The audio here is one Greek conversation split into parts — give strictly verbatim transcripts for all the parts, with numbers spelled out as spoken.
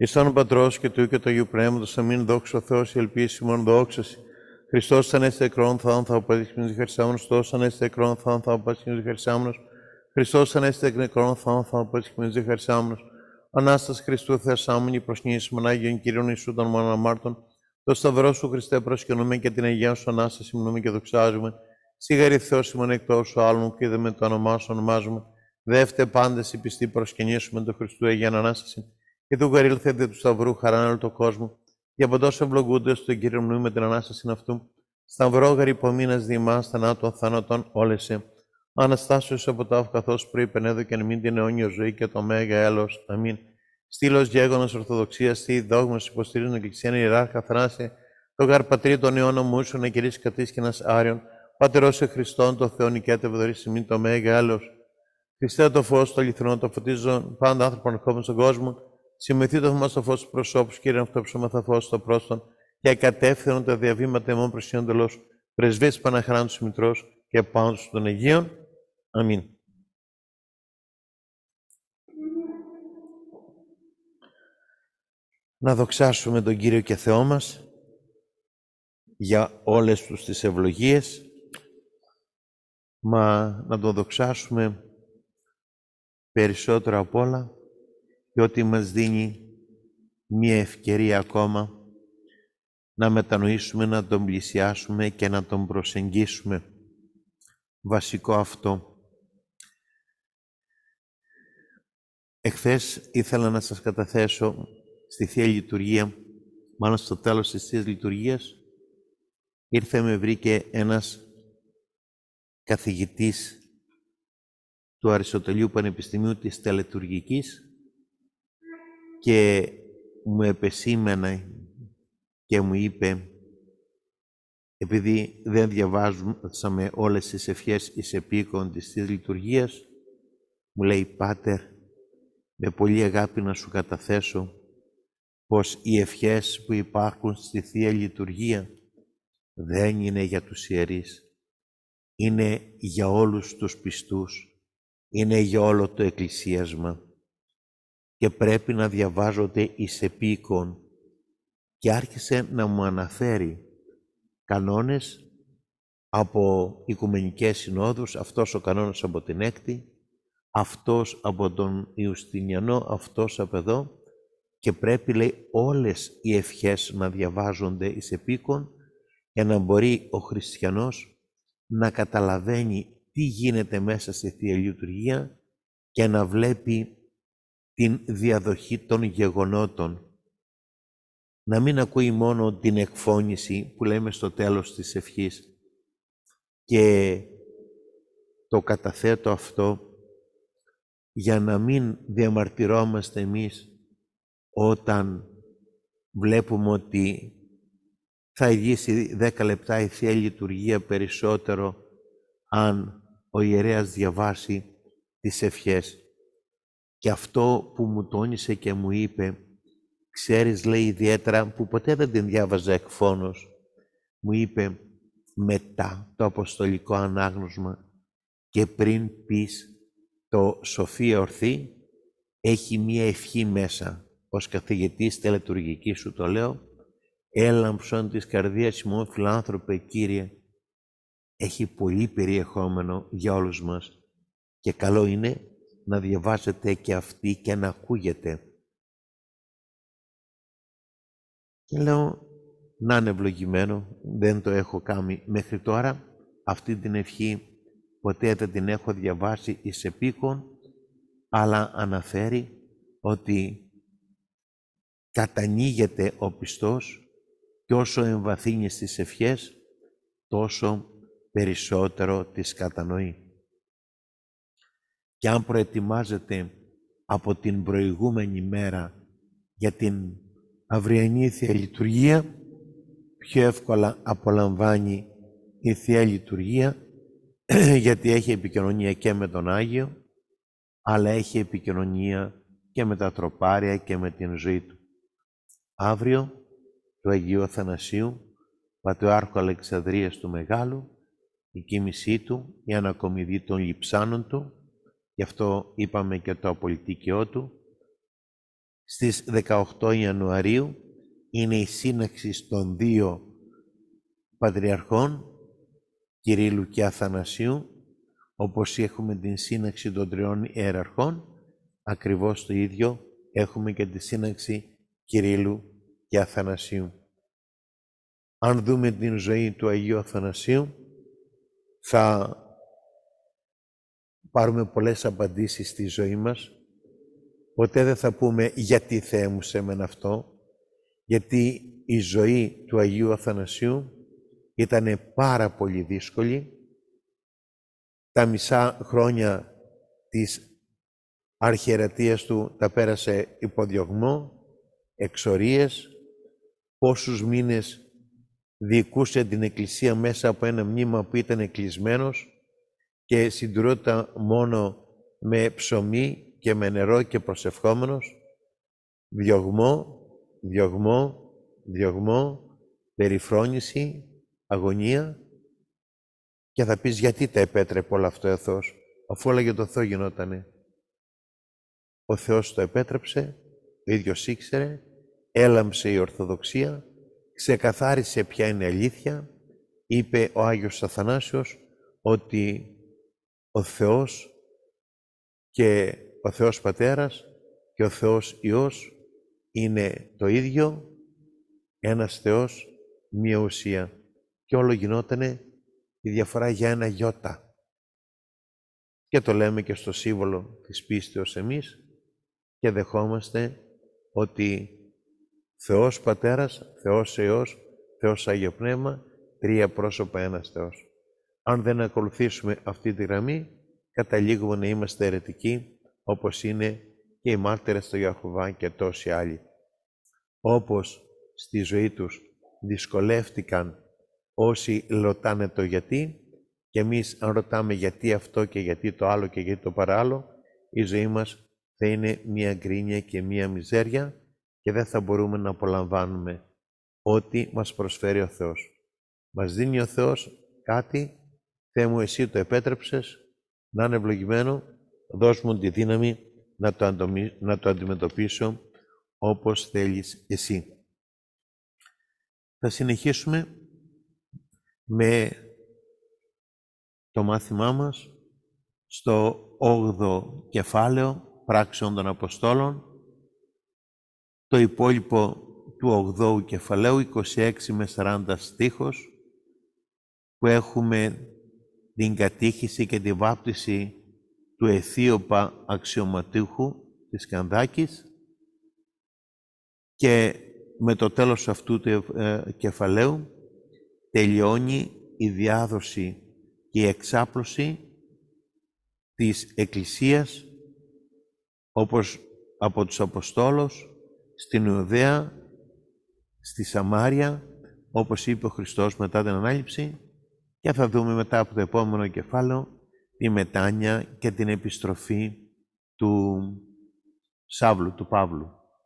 Εις τον Πατρός και του και του Αγίου Πνεύματος, αμήν, δόξα ο Θεός, η ελπίση μόνο δόξαση. Χριστός ανέστη εκρόν θαόν θα απαντήσεις διχαρισάμενος, Χριστός ανέστη εκρόν θαόν θα απαντήσεις διχαρισάμενος, Χριστός ανέστη εκρόν θαόν θα απαντήσεις διχαρισάμενος. Ανάσταση Χριστού Θεασάμενη, προσνήσιμον Άγιον Κύριον Ιησού των μόνον αμάρτων, το Σταυρό σου Χριστέ προσκυνούμε και την Αγία σου Ανάσταση μνούμε και δοξάζουμε. Σίγαρη Θεός ημών εκτός σου άλλων και είδε με το όνομά σου ονομάζουμε. Δεύτε πάντες οι πιστοί προσκυνήσουμε το Χριστού Αγίαν Ανάσταση. Και του γαρήλθε δι' του Σταυρού χαράν όλο το κόσμο. Για παντός ευλογούνται στον Κύριο μνούμε με την Ανάσταση αυτού. Σταυρόγαρη υπομείνας διημάς θανάτων θάνατον όλεσαι. Αναστάσεως από τα καθώς προείπεν και μην την αιώνια ζωή και το μέγα έλεος. Αμήν. Στήλος γέγονος Ορθοδοξίας, τι δόγμας υποστηρίζουν εκκλησίαν ιεράρχα θράση, το γαρ πατρί των αιώνων μου ήσουν κυρίς κατήσκηνας άριον, πατερός σε Χριστόν, το Θεό νικέτε βδωρής ημίν το μέγα έλεος. Χριστέ το φως, το αληθινό, το φωτίζω πάντα άνθρωπον ερχόμενο στον κόσμο, συμμεθεί το θωμά στο φως του προσώπου, Κύριε αυτό ψώμαθα φως στο πρόσθον, και κατεύθυνον τα διαβήματα ημών προσιόντελος, πρεσβείς Παναχράντους Μητρός και πάντως των Αγίων. Αμήν. Να δοξάσουμε τον Κύριο και Θεό μας για όλες τους τις ευλογίες, μα να τον δοξάσουμε περισσότερο απ' όλα διότι μας δίνει μία ευκαιρία ακόμα να μετανοήσουμε, να τον πλησιάσουμε και να τον προσεγγίσουμε. Βασικό αυτό. Εχθές ήθελα να σας καταθέσω στη Θεία Λειτουργία, μάλλον στο τέλος της Θείας Λειτουργίας, ήρθε με βρήκε ένας καθηγητής του Αριστοτελείου Πανεπιστημίου της Τελετουργικής και μου επεσήμενε και μου είπε, επειδή δεν διαβάζαμε όλες τις ευχές εις επίκον της Θείας Λειτουργίας, μου λέει, Πάτερ, με πολύ αγάπη να σου καταθέσω πως οι ευχές που υπάρχουν στη Θεία Λειτουργία δεν είναι για τους ιερείς, είναι για όλους τους πιστούς, είναι για όλο το εκκλησίασμα και πρέπει να διαβάζονται εις επίκον. Και άρχισε να μου αναφέρει κανόνες από οικουμενικές συνόδους, αυτός ο κανόνας από την έκτη, αυτός από τον Ιουστινιανό, αυτός από εδώ, και πρέπει, λέει, όλες οι ευχές να διαβάζονται εις επίκον για να μπορεί ο χριστιανός να καταλαβαίνει τι γίνεται μέσα στη Θεία Λειτουργία και να βλέπει την διαδοχή των γεγονότων. Να μην ακούει μόνο την εκφώνηση που λέμε στο τέλος της ευχής. Και το καταθέτω αυτό για να μην διαμαρτυρόμαστε εμείς όταν βλέπουμε ότι θα αργήσει δέκα λεπτά η Θεία Λειτουργία περισσότερο αν ο ιερέας διαβάσει τις ευχές. Και αυτό που μου τόνισε και μου είπε, ξέρεις, λέει, ιδιαίτερα, που ποτέ δεν την διάβαζα εκφώνως, μου είπε, μετά το Αποστολικό Ανάγνωσμα και πριν πεις το Σοφία Ορθή, έχει μία ευχή μέσα. Ως καθηγητής τελετουργικής σου το λέω, έλαμψον της καρδίας ημών φιλάνθρωπε Κύριε. Έχει πολύ περιεχόμενο για όλους μας και καλό είναι να διαβάζετε και αυτή και να ακούγεται. Και λέω, να είναι ευλογημένο, δεν το έχω κάνει μέχρι τώρα, αυτή την ευχή ποτέ δεν την έχω διαβάσει εις επίκον, αλλά αναφέρει ότι κατανοίγεται ο πιστός και όσο εμβαθύνει στις ευχές, τόσο περισσότερο τις κατανοεί. Και αν προετοιμάζεται από την προηγούμενη μέρα για την αυριανή Θεία Λειτουργία, πιο εύκολα απολαμβάνει η Θεία Λειτουργία, γιατί έχει επικοινωνία και με τον Άγιο, αλλά έχει επικοινωνία και με τα τροπάρια και με την ζωή του. Αύριο, του Αγίου Αθανασίου, Πατριάρχου Αλεξανδρίας του Μεγάλου, η κοίμησή του, η ανακομιδή των λειψάνων του, γι' αυτό είπαμε και το απολυτίκαιό του, στις δεκαοκτώ Ιανουαρίου είναι η σύναξη των δύο Πατριαρχών, Κυρίλλου και Αθανασίου, όπως έχουμε την σύναξη των τριών ιεραρχών, ακριβώς το ίδιο έχουμε και τη σύναξη Κυρίλλου και Αθανασίου. Αν δούμε την ζωή του Αγίου Αθανασίου, θα πάρουμε πολλές απαντήσεις στη ζωή μας. Ποτέ δεν θα πούμε γιατί Θεέ μου σε μεν αυτό, γιατί η ζωή του Αγίου Αθανασίου ήταν πάρα πολύ δύσκολη. Τα μισά χρόνια της αρχιερατείας του τα πέρασε υποδιωγμό, εξορίες, πόσους μήνες διοικούσε την Εκκλησία μέσα από ένα μνήμα που ήταν κλεισμένος και συντηρούταν μόνο με ψωμί και με νερό και προσευχόμενος. Διωγμό, διωγμό, διωγμό, περιφρόνηση, αγωνία. Και θα πεις γιατί τα επέτρεπε όλο αυτό ο Θεός, αφού όλα για το Θεό γινότανε. Ο Θεός το επέτρεψε, ο ίδιος ήξερε, έλαμψε η Ορθοδοξία, ξεκαθάρισε ποια είναι αλήθεια. Είπε ο Άγιος Αθανάσιος ότι ο Θεός και ο Θεός Πατέρας και ο Θεός Υιός είναι το ίδιο, ένας Θεός, μία ουσία. Και όλο γινότανε η διαφορά για ένα γιώτα. Και το λέμε και στο σύμβολο της πίστεως εμείς και δεχόμαστε ότι Θεός Πατέρας, Θεός Υιός, Θεός Άγιο Πνεύμα, τρία πρόσωπα ένας Θεός. Αν δεν ακολουθήσουμε αυτή τη γραμμή, καταλήγουμε να είμαστε αιρετικοί, όπως είναι και οι μάρτυρες του Ιαχωβά και τόσοι άλλοι. Όπως στη ζωή τους δυσκολεύτηκαν όσοι ρωτάνε το γιατί, και εμείς αν ρωτάμε γιατί αυτό και γιατί το άλλο και γιατί το παράλληλο, η ζωή μας θα είναι μία γκρίνια και μία μιζέρια και δεν θα μπορούμε να απολαμβάνουμε ό,τι μας προσφέρει ο Θεός. Μας δίνει ο Θεός κάτι, Θεέ μου εσύ το επέτρεψες, να είναι ευλογημένο, δώσ' μου τη δύναμη να το, αντομι... να το αντιμετωπίσω όπως θέλεις εσύ. Θα συνεχίσουμε με το μάθημά μας στο όγδοο κεφάλαιο Πράξεων των Αποστόλων, το υπόλοιπο του ογδόου κεφαλαίου, είκοσι έξι με σαράντα στίχος, που έχουμε την κατήχηση και τη βάπτιση του Αιθίωπα αξιωματούχου της Κανδάκης, και με το τέλος αυτού του ε, κεφαλαίου τελειώνει η διάδοση και η εξάπλωση της Εκκλησίας όπως από τους Αποστόλους στην Ιουδαία, στη Σαμάρια, όπως είπε ο Χριστός μετά την Ανάληψη, και θα δούμε μετά από το επόμενο κεφάλαιο τη μετάνοια και την επιστροφή του Σαύλου, του Παύλου.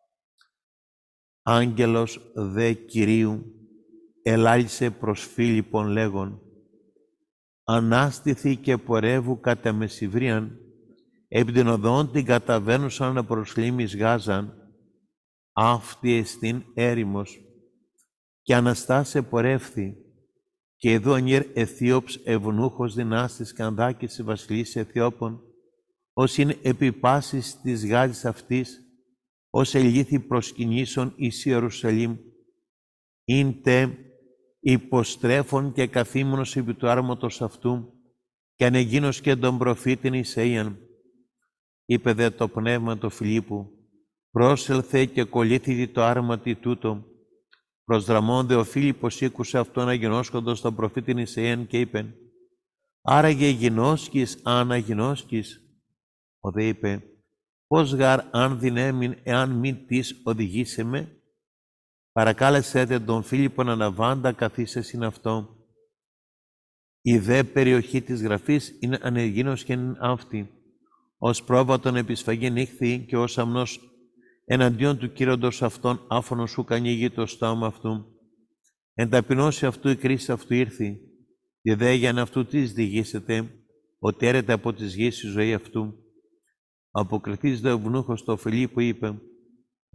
Άγγελος δε Κυρίου ελάλησε προς Φίλιππον λέγον, ανάστηθη και πορεύου κατά Μεσηβρίαν, επί την οδόν την καταβαίνουσαν προς λίμνης Γάζαν, αυτή εστίν έρημος, και αναστάσε πορεύθη, και εδώ ανήρ Αιθίωψ ευνούχος δυνάστης Κανδάκης βασιλής Αιθιώπων, ως είναι επί πάσης της Γάζης αυτής, ως ελήθη προσκυνήσεων εις Ιερουσαλήμ, ειν τε υποστρέφων και καθήμενος επί του άρματος αυτού, και ανεγίνος και τον προφήτην Ισαΐαν. Είπε δε το πνεύμα του Φιλίππου, πρόσελθε και κολλήθητη το άρματι τούτο. Προσδραμών δε ο Φίλιππος ήκουσε αυτόν αγινώσκοντος τον προφήτην Ισαΐαν και είπεν, άραγε γινώσκεις, αναγινώσκεις. Ο δε είπε, πώς γαρ αν δυνέμην εάν μην της οδηγήσε με. Παρακάλεσέτε τον Φίλιππο να αναβάντα καθίσες είναι αυτό. Η δε περιοχή της γραφής είναι ανεγίνος και είναι αυτή. Ως πρόβατον επισφαγή νύχθη και ως αμνός εναντίον του κύροντος αυτών άφωνος σου κανίγει το στόμα αυτού. Εν ταπεινώσει αυτού η κρίση αυτού ήρθη. Η δε για να αυτού της διηγήσετε, ότι έρεται από της γης η ζωή αυτού. Αποκριθείς δε ο ευνούχος το Φιλίππο είπε,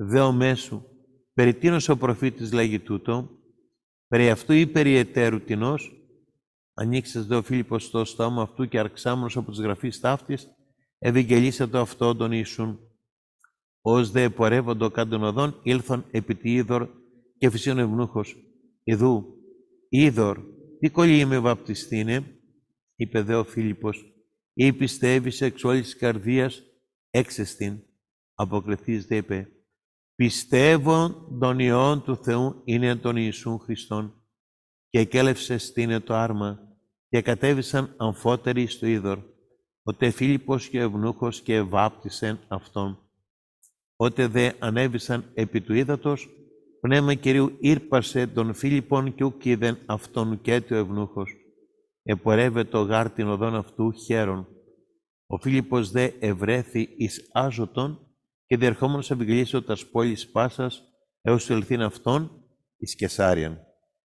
Δεο μέσου, περί τίνος ο προφήτης λέγει τούτο, περί αυτού ή περί εταίρου τινός, ανοίξες δε ο Φίλιππος το στόμα αυτού και αρξάμενος από τις γραφείς ταύτης, ευηγγελίσε το αυτό τον Ιησούν. Ως δε πορεύοντο κάτω οδόν, ήλθον επί τη είδωρ και φυσίον ευνούχος. Ιδού, είδωρ, τι κολλή με βαπτιστήνε, είπε δε ο Φίλιππος, ή πιστεύεις εξ όλης της καρδίας, έξεστην. Αποκριθείς δε είπε, πιστεύω τον Υιόν του Θεού είναι τον Ιησούν Χριστόν. Και εκέλευσε στήνε το άρμα και κατέβησαν αμφότεροι στο είδωρ. Ότε Φίλιππος και ο ευνούχος και ευάπτισεν αυτόν. Ότε δε ανέβησαν επί του ύδατος, πνεύμα Κυρίου ήρπασε τον Φίλιππον και ουκ είδεν αυτόν και ο ευνούχος. Επορεύε το γάρ την οδόν αυτού χαίρον. Ο Φίλιππος δε ευρέθη εις Άζωτον και διερχόμενος ευηγγελίσε τας πόλης πάσας έως ελθύν αυτόν εις Κεσάριαν.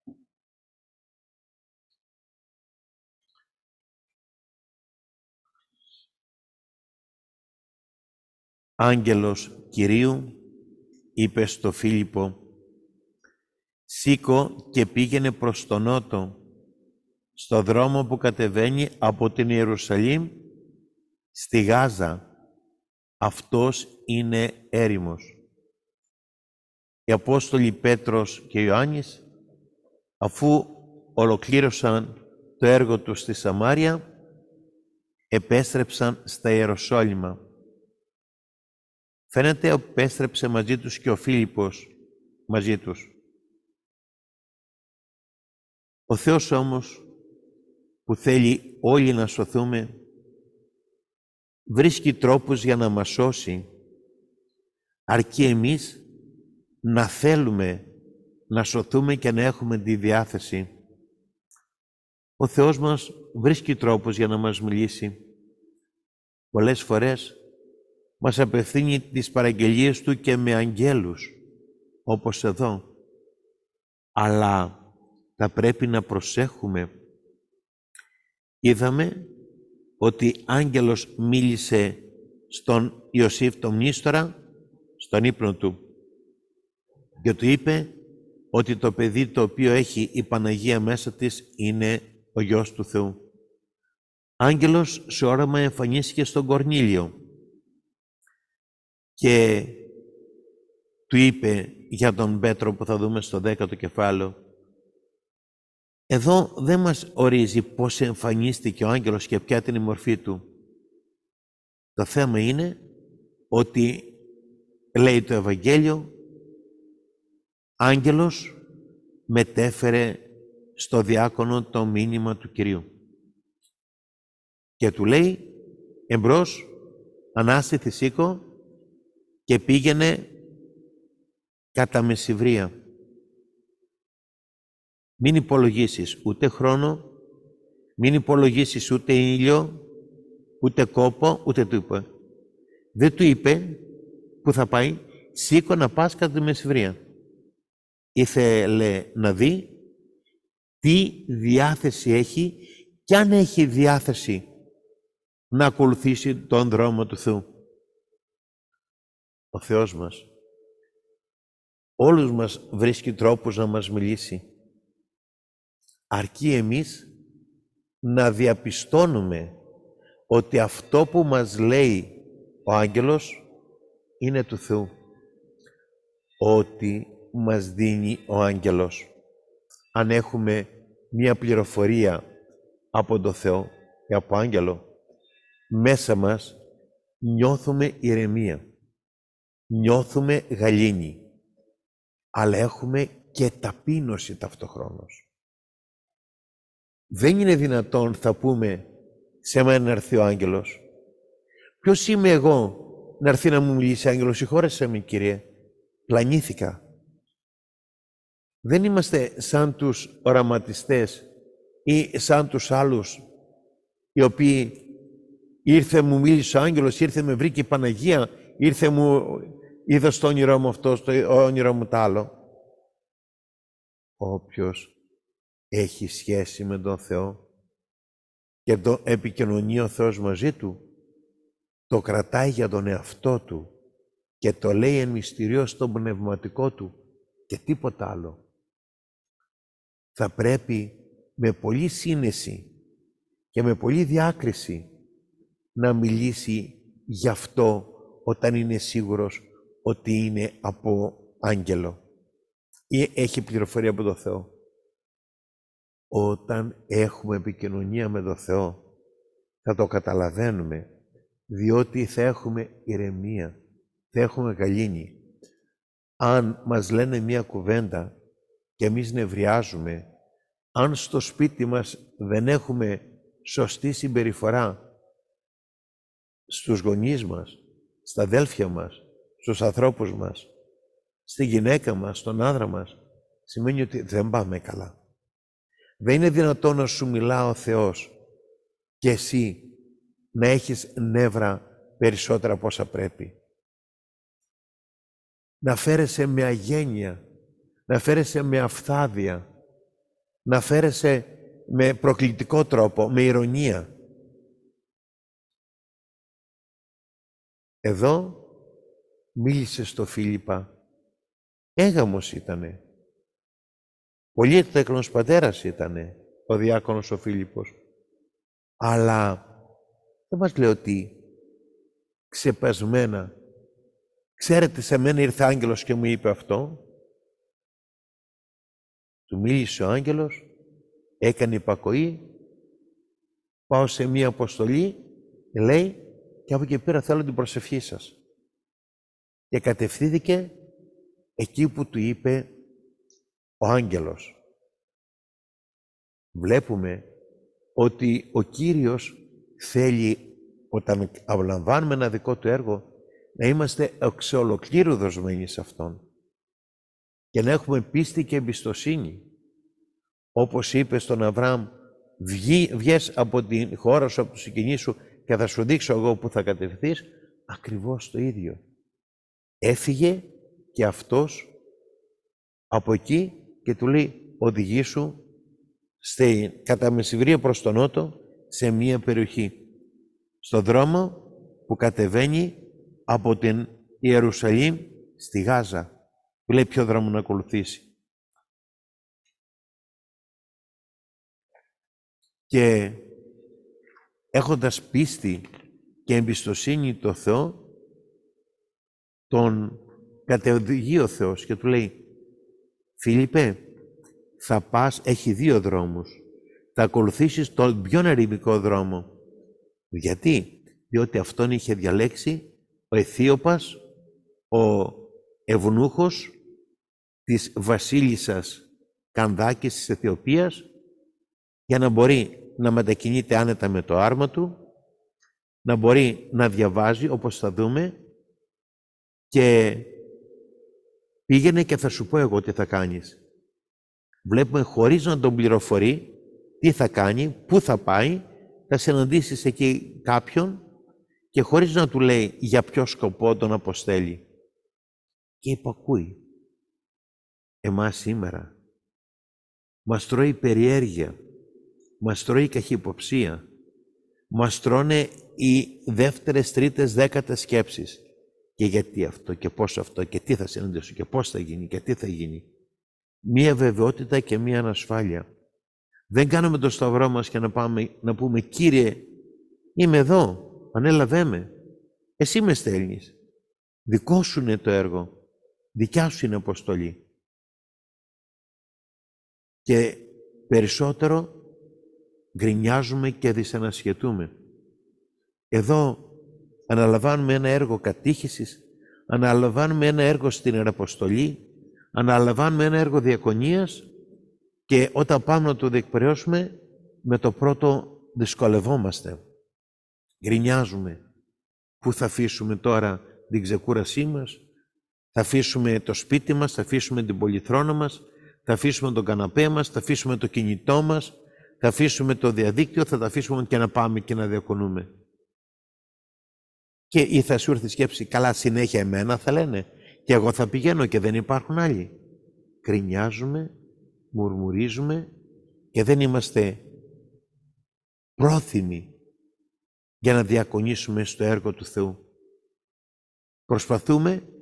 Άγγελος Κυρίου είπε στο Φίλιππο, σήκω και πήγαινε προς τον νότο, στο δρόμο που κατεβαίνει από την Ιερουσαλήμ στη Γάζα. Αυτός είναι έρημος. Οι Απόστολοι Πέτρος και Ιωάννης, αφού ολοκλήρωσαν το έργο τους στη Σαμάρια, επέστρεψαν στα Ιεροσόλυμα. Φαίνεται επέστρεψε μαζί τους και ο Φίλιππος μαζί τους. Ο Θεός όμως, που θέλει όλοι να σωθούμε, βρίσκει τρόπους για να μας σώσει, αρκεί εμείς να θέλουμε να σωθούμε και να έχουμε τη διάθεση. Ο Θεός μας βρίσκει τρόπους για να μας μιλήσει. Πολλές φορές μας απευθύνει τις παραγγελίες Του και με αγγέλους, όπως εδώ. Αλλά θα πρέπει να προσέχουμε. Είδαμε ότι άγγελος μίλησε στον Ιωσήφ τον μνήστορα, στον ύπνο του, και του είπε ότι το παιδί το οποίο έχει η Παναγία μέσα της είναι ο Γιος του Θεού. Άγγελος σε όραμα εμφανίστηκε στον Κορνήλιο και του είπε για τον Πέτρο που θα δούμε στο δέκατο κεφάλαιο. Εδώ δεν μας ορίζει πώς εμφανίστηκε ο άγγελος και ποια ήταν η μορφή του. Το θέμα είναι ότι λέει το Ευαγγέλιο, άγγελος μετέφερε στο διάκονο το μήνυμα του Κυρίου. Και του λέει, εμπρός, ανάστηθη σήκω και πήγαινε κατά μεσηβρία. Μην υπολογίσεις ούτε χρόνο, μην υπολογίσεις ούτε ήλιο, ούτε κόπο, ούτε του είπε. Δεν του είπε που θα πάει, σήκω να πας κατά τη μεσηβρία. Ήθελε να δει τι διάθεση έχει και αν έχει διάθεση να ακολουθήσει τον δρόμο του Θεού. Ο Θεός μας όλους μας βρίσκει τρόπους να μας μιλήσει. Αρκεί εμείς να διαπιστώνουμε ότι αυτό που μας λέει ο άγγελος είναι του Θεού. Ότι μας δίνει ο άγγελος. Αν έχουμε μία πληροφορία από τον Θεό ή από άγγελο, μέσα μας νιώθουμε ηρεμία, νιώθουμε γαλήνη, αλλά έχουμε και ταπείνωση ταυτοχρόνως. Δεν είναι δυνατόν, θα πούμε, σε μένα να έρθει ο άγγελος. Ποιος είμαι εγώ να έρθει να μου μιλήσει άγγελος? Συγχώρεσέ με, Κύριε, πλανήθηκα. Δεν είμαστε σαν τους οραματιστές ή σαν τους άλλους οι οποίοι ήρθε μου μίλησε ο άγγελος, ήρθε με βρήκε η Παναγία, ήρθε μου είδα στο όνειρό μου αυτό, στο όνειρό μου τ' άλλο. Όποιος έχει σχέση με τον Θεό και το επικοινωνεί ο Θεός μαζί του, το κρατάει για τον εαυτό του και το λέει εν μυστηριό στον πνευματικό του και τίποτα άλλο. Θα πρέπει με πολλή σύνεση και με πολλή διάκριση να μιλήσει γι' αυτό όταν είναι σίγουρος ότι είναι από άγγελο ή έχει πληροφορία από τον Θεό. Όταν έχουμε επικοινωνία με τον Θεό θα το καταλαβαίνουμε, διότι θα έχουμε ηρεμία, θα έχουμε γαλήνη. Αν μας λένε μία κουβέντα και εμείς νευριάζουμε, αν στο σπίτι μας δεν έχουμε σωστή συμπεριφορά στους γονείς μας, στα αδέλφια μας, στους ανθρώπους μας, στη γυναίκα μας, στον άντρα μας, σημαίνει ότι δεν πάμε καλά. Δεν είναι δυνατόν να σου μιλά ο Θεός και εσύ να έχεις νεύρα περισσότερα από όσα πρέπει. Να φέρεσαι με αγένεια, να φέρεσαι με αυθάδεια, να φέρεσαι με προκλητικό τρόπο, με ηρωνία. Εδώ μίλησε στο Φίλιππα, έγαμος ήτανε. Πολύ εκτέκλωνος πατέρας ήτανε ο διάκονος ο Φίλιππος. Αλλά δεν μας λέει ότι ξεπασμένα, ξέρετε, σε μένα ήρθε άγγελος και μου είπε αυτό. Του μίλησε ο άγγελος, έκανε υπακοή, πάω σε μία αποστολή, λέει, και από εκεί πέρα θέλω την προσευχή σας. Και κατευθύνθηκε εκεί που του είπε ο άγγελος. Βλέπουμε ότι ο Κύριος θέλει, όταν αυλαμβάνουμε ένα δικό του έργο, να είμαστε εξ ολοκλήρου δοσμένοι σε Αυτόν και να έχουμε πίστη και εμπιστοσύνη. Όπως είπε στον Αβραάμ, Βγει, βγες από την χώρα σου, από το συγκινή σου και θα σου δείξω εγώ που θα κατευθυνθείς, ακριβώς το ίδιο. Έφυγε και αυτός από εκεί και του λέει, οδηγήσου στη, κατά μεσημβρία προς τον νότο σε μία περιοχή, στον δρόμο που κατεβαίνει από την Ιερουσαλήμ στη Γάζα. Του λέει ποιο δρόμο να ακολουθήσει. Και έχοντας πίστη και εμπιστοσύνη το Θεό, τον κατεοδηγεί ο Θεός και του λέει, Φίλιππε, θα πας, έχει δύο δρόμους. Θα ακολουθήσεις τον πιο ερημικό δρόμο. Γιατί? Διότι αυτόν είχε διαλέξει ο Αιθίωπας, ο ευνούχος της βασίλισσας Κανδάκης της Αιθιοπίας, για να μπορεί να μετακινείται άνετα με το άρμα του, να μπορεί να διαβάζει, όπως θα δούμε, και πήγαινε και θα σου πω εγώ τι θα κάνεις. Βλέπουμε χωρίς να τον πληροφορεί τι θα κάνει, πού θα πάει, θα συναντήσεις εκεί κάποιον και χωρίς να του λέει για ποιο σκοπό τον αποστέλει. Και υπακούει. Εμάς σήμερα μας τρώει περιέργεια, μας τρώει καχυποψία, μας τρώνε οι δεύτερες, τρίτες, δέκατες σκέψεις. Και γιατί αυτό και πώς αυτό και τι θα συναντήσω και πώς θα γίνει και τι θα γίνει. Μία βεβαιότητα και μία ανασφάλεια. Δεν κάνουμε το σταυρό μας και να, πάμε, να πούμε Κύριε, είμαι εδώ, ανέλαβέ με. Εσύ με στέλνεις. Δικό σου είναι το έργο. Δικιά σου είναι αποστολή. Και περισσότερο γκρινιάζουμε και δυσανασχετούμε. Εδώ αναλαμβάνουμε ένα έργο κατήχησης, αναλαμβάνουμε ένα έργο στην Ιεραποστολή, αναλαμβάνουμε ένα έργο διακονίας και όταν πάμε να το διεκπαιρεώσουμε, με το πρώτο δυσκολευόμαστε. Γκρινιάζουμε. Πού θα αφήσουμε τώρα την ξεκούρασή μας, θα αφήσουμε το σπίτι μας, θα αφήσουμε την πολυθρόνα μας, θα αφήσουμε τον καναπέ μας, θα αφήσουμε το κινητό μας, θα αφήσουμε το διαδίκτυο, θα τα αφήσουμε και να πάμε και να διακονούμε. Και ή θα σου έρθει η σκέψη, καλά συνέχεια εμένα θα λένε και εγώ θα πηγαίνω και δεν υπάρχουν άλλοι. Κρινιάζουμε, μουρμουρίζουμε και δεν είμαστε πρόθυμοι για να διακονήσουμε στο έργο του Θεού. Προσπαθούμε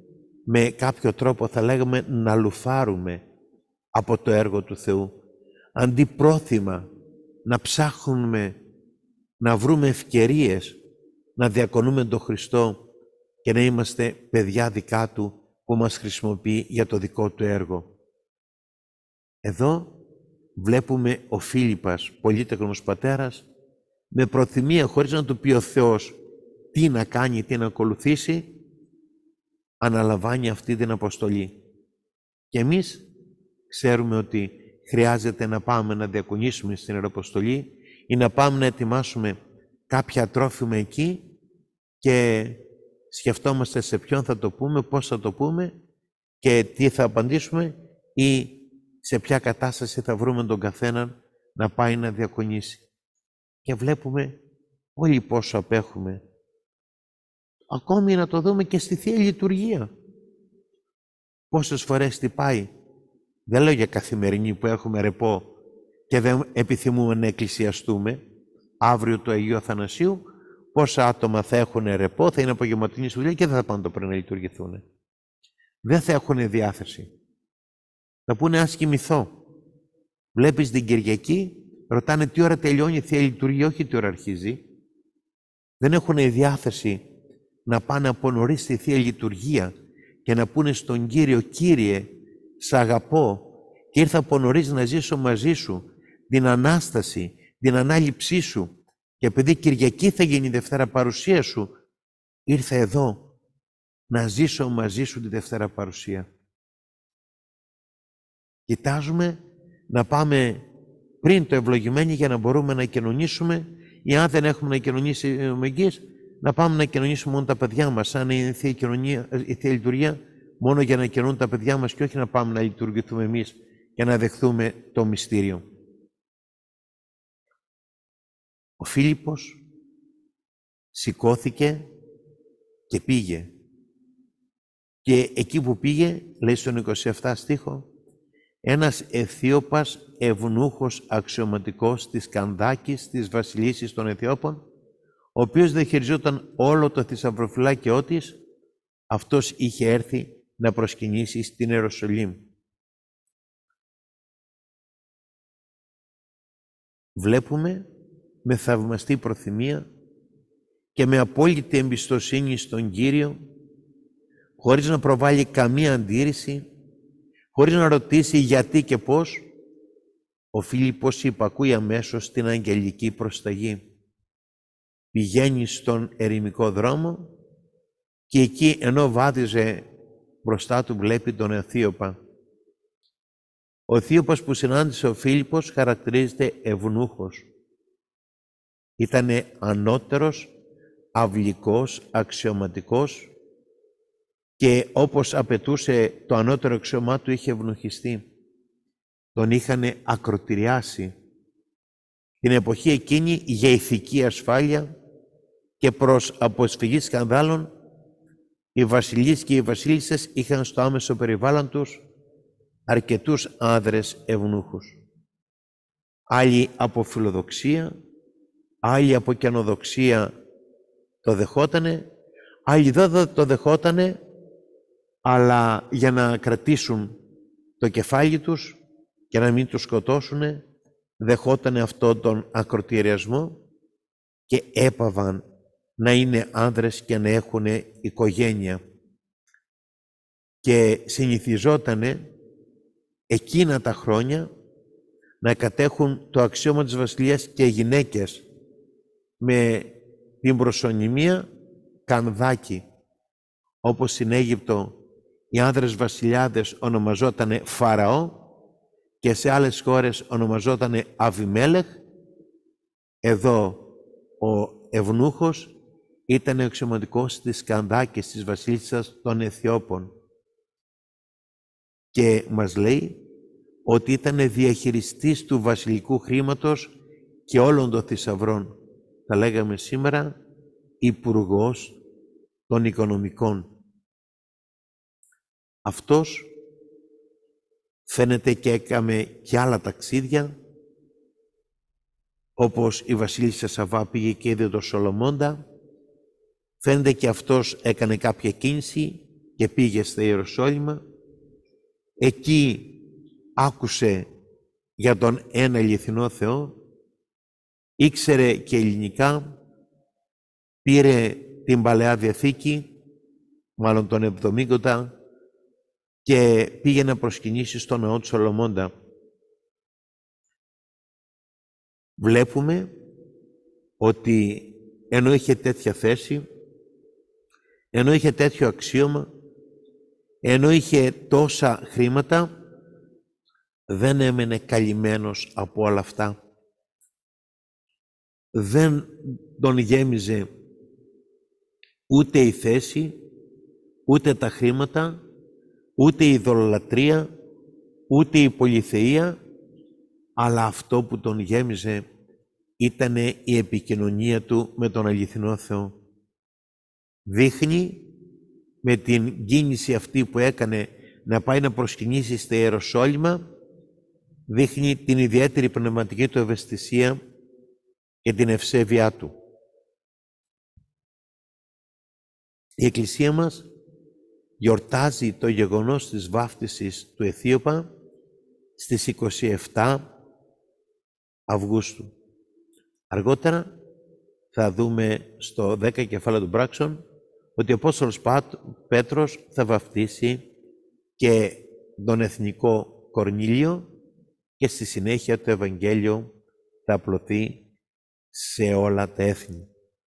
με κάποιο τρόπο θα λέγαμε να λουφάρουμε από το έργο του Θεού, αντί πρόθυμα να ψάχνουμε να βρούμε ευκαιρίες να διακονούμε τον Χριστό και να είμαστε παιδιά δικά Του που μας χρησιμοποιεί για το δικό Του έργο. Εδώ βλέπουμε ο Φίλιππας, πολύτεχνος πατέρας, με προθυμία, χωρίς να του πει ο Θεός τι να κάνει, τι να ακολουθήσει, αναλαμβάνει αυτή την αποστολή. Και εμείς ξέρουμε ότι χρειάζεται να πάμε να διακονήσουμε στην Ιεραποστολή ή να πάμε να ετοιμάσουμε κάποια τρόφιμα εκεί και σκεφτόμαστε σε ποιον θα το πούμε, πώς θα το πούμε και τι θα απαντήσουμε ή σε ποια κατάσταση θα βρούμε τον καθέναν να πάει να διακονήσει. Και βλέπουμε όλοι πόσο απέχουμε. Ακόμη να το δούμε και στη Θεία Λειτουργία. Πόσες φορές τι πάει. Δεν λέω για καθημερινή που έχουμε ρεπό και δεν επιθυμούμε να εκκλησιαστούμε. Αύριο του Αγίου Αθανασίου πόσα άτομα θα έχουν ρεπό, θα είναι απογευματινή δουλειά και δεν θα πάνε το πρωί να λειτουργηθούν. Δεν θα έχουν διάθεση. Θα πούνε ας κοιμηθώ. Βλέπεις την Κυριακή, ρωτάνε τι ώρα τελειώνει η Θεία Λειτουργία, όχι τι ώρα αρχίζει. Δεν έχουν διάθεση να πάνε από νωρίς στη Θεία Λειτουργία και να πούνε στον Κύριο, Κύριε, σ' αγαπώ και ήρθα από νωρίς να ζήσω μαζί σου την Ανάσταση, την Ανάληψή σου και επειδή Κυριακή θα γίνει η Δευτέρα Παρουσία σου, ήρθα εδώ να ζήσω μαζί σου τη Δευτέρα Παρουσία. Κοιτάζουμε να πάμε πριν το ευλογημένο για να μπορούμε να κοινωνήσουμε ή αν δεν έχουμε να κοινωνήσουμε εγγύς, να πάμε να κοινωνήσουμε μόνο τα παιδιά μας, αν είναι η Θεία, κοινωνία, η Θεία Λειτουργία, μόνο για να κοινωνούν τα παιδιά μας και όχι να πάμε να λειτουργηθούμε εμείς και να δεχθούμε το μυστήριο. Ο Φίλιππος σηκώθηκε και πήγε. Και εκεί που πήγε, λέει στον είκοσι επτά στίχο, ένας Αιθίωπας ευνούχος αξιωματικός της Κανδάκης της βασιλίσσης των Αιθιώπων, ο οποίος διαχειριζόταν όλο το θησαυροφυλάκιό της, αυτός είχε έρθει να προσκυνήσει στην Ιερουσαλήμ. Βλέπουμε με θαυμαστή προθυμία και με απόλυτη εμπιστοσύνη στον Κύριο, χωρίς να προβάλλει καμία αντίρρηση, χωρίς να ρωτήσει γιατί και πώς, ο Φίλιππος υπακούει αμέσως την αγγελική προσταγή. Πηγαίνει στον ερημικό δρόμο και εκεί ενώ βάδιζε μπροστά του βλέπει τον Αιθίωπα. Ο Αιθίωπας που συνάντησε ο Φίλιππος χαρακτηρίζεται ευνούχος. Ήτανε ανώτερος, αυλικός, αξιωματικός και όπως απαιτούσε το ανώτερο αξιωμά του είχε ευνοχιστεί. Τον είχανε ακροτηριάσει. Την εποχή εκείνη για ηθική ασφάλεια και προς αποσφυγή σκανδάλων οι βασιλείς και οι βασίλισσες είχαν στο άμεσο περιβάλλον τους αρκετούς άνδρες ευνούχους. Άλλοι από φιλοδοξία, άλλοι από καινοδοξία το δεχότανε, άλλοι δεν το δεχότανε, αλλά για να κρατήσουν το κεφάλι τους και να μην τους σκοτώσουνε, δεχότανε αυτόν τον ακροτηριασμό και έπαβαν να είναι άνδρες και να έχουν οικογένεια. Και συνηθιζότανε εκείνα τα χρόνια να κατέχουν το αξίωμα της βασιλείας και γυναίκες με την προσωνυμία Κανδάκη. Όπως στην Αίγυπτο οι άνδρες βασιλιάδες ονομαζότανε Φαραώ και σε άλλες χώρες ονομαζότανε Αβιμέλεχ, εδώ ο ευνούχος ήταν ο αξιωματικός της Κανδάκης, της βασίλισσας των Αιθιώπων. Και μας λέει ότι ήταν διαχειριστής του βασιλικού χρήματος και όλων των θησαυρών. Θα λέγαμε σήμερα υπουργός των οικονομικών. Αυτός φαίνεται και έκαμε και άλλα ταξίδια, όπως η βασίλισσα Σαββά πήγε και είδε το Σολομώντα. Φαίνεται και αυτός έκανε κάποια κίνηση και πήγε στα Ιεροσόλυμα. Εκεί άκουσε για τον ένα αληθινό Θεό, ήξερε και ελληνικά, πήρε την Παλαιά Διαθήκη, μάλλον τον εβδομήντα, και πήγε να προσκυνήσει στο ναό του Σολομώντα. Βλέπουμε ότι ενώ είχε τέτοια θέση, ενώ είχε τέτοιο αξίωμα, ενώ είχε τόσα χρήματα, δεν έμενε καλυμμένος από όλα αυτά. Δεν τον γέμιζε ούτε η θέση, ούτε τα χρήματα, ούτε η ειδωλολατρία, ούτε η πολυθεία, αλλά αυτό που τον γέμιζε ήταν η επικοινωνία του με τον αληθινό Θεό. Δείχνει με την κίνηση αυτή που έκανε να πάει να προσκυνήσει στα Ιεροσόλυμα, δείχνει την ιδιαίτερη πνευματική του ευαισθησία και την ευσέβειά του. Η Εκκλησία μας γιορτάζει το γεγονός της βάφτισης του Αιθίωπα στις είκοσι επτά Αυγούστου. Αργότερα θα δούμε στο δέκα κεφάλαιο των πράξεων ότι ο Απόστολος Πέτρος θα βαφτίσει και τον εθνικό Κορνήλιο και στη συνέχεια το Ευαγγέλιο θα απλωθεί σε όλα τα έθνη.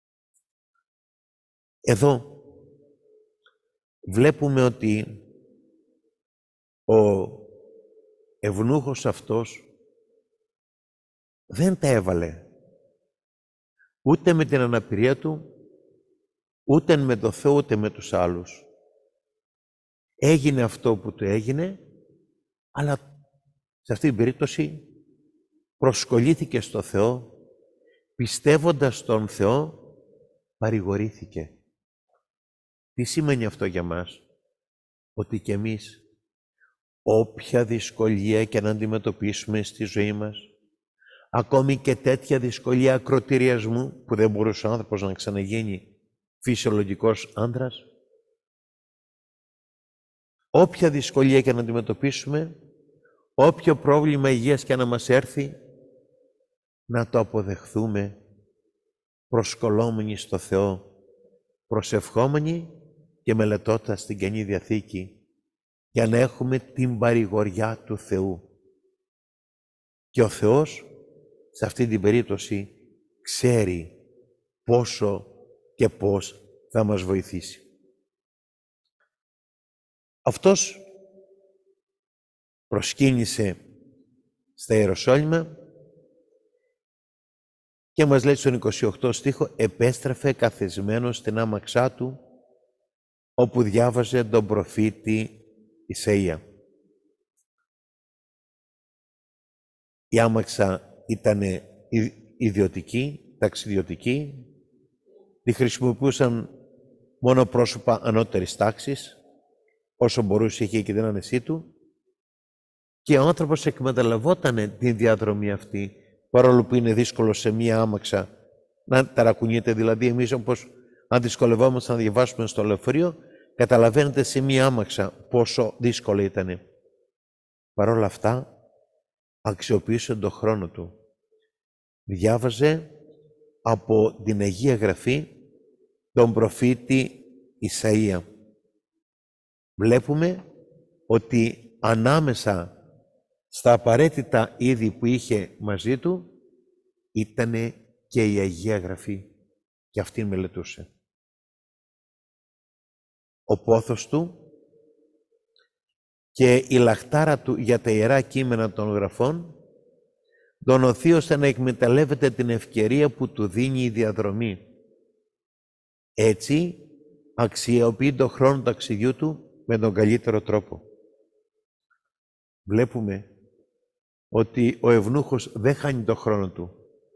Εδώ βλέπουμε ότι ο ευνούχος αυτός δεν τα έβαλε ούτε με την αναπηρία του, ούτε με το Θεό, ούτε με τους άλλους. Έγινε αυτό που του έγινε, αλλά σε αυτή την περίπτωση προσκολήθηκε στο Θεό, πιστεύοντας στον Θεό, παρηγορήθηκε. Τι σημαίνει αυτό για μας? Ότι κι εμείς, όποια δυσκολία και να αντιμετωπίσουμε στη ζωή μας, ακόμη και τέτοια δυσκολία ακροτηριασμού που δεν μπορούσε ο άνθρωπος να ξαναγίνει φυσιολογικός άντρας, όποια δυσκολία και να αντιμετωπίσουμε, όποιο πρόβλημα υγείας και να μας έρθει, να το αποδεχθούμε προσκολόμενοι στο Θεό, προσευχόμενοι και μελετώντας την Καινή Διαθήκη, για να έχουμε την παρηγοριά του Θεού. Και ο Θεός σε αυτή την περίπτωση ξέρει πόσο και πώς θα μας βοηθήσει. Αυτός προσκύνησε στα Ιεροσόλυμα και μας λέει στον είκοσι οκτώ στίχο, επέστρεφε καθισμένος στην άμαξά του, όπου διάβαζε τον προφήτη Ισαΐα. Η άμαξα ήταν ιδιωτική, ταξιδιωτική, τη χρησιμοποιούσαν μόνο πρόσωπα ανώτερης τάξης, όσο μπορούσε είχε και την άνεσή του, και ο άνθρωπος εκμεταλλευόταν την διαδρομή αυτή, παρόλο που είναι δύσκολο σε μία άμαξα να ταρακουνείται. Δηλαδή, εμείς όπως αν δυσκολευόμαστε να διαβάσουμε στο λεωφορείο, καταλαβαίνετε σε μία άμαξα πόσο δύσκολο ήταν. Παρ' όλα αυτά, αξιοποίησε τον χρόνο του. Διάβαζε από την Αγία Γραφή τον προφήτη Ισαΐα. Βλέπουμε ότι ανάμεσα στα απαραίτητα είδη που είχε μαζί του ήταν και η Αγία Γραφή και αυτήν μελετούσε. Ο πόθος του και η λαχτάρα του για τα ιερά κείμενα των γραφών τον οθεί ώστε να εκμεταλλεύεται την ευκαιρία που του δίνει η διαδρομή. Έτσι αξιοποιεί τον χρόνο ταξιδιού του με τον καλύτερο τρόπο. Βλέπουμε ότι ο ευνούχος δεν χάνει τον χρόνο του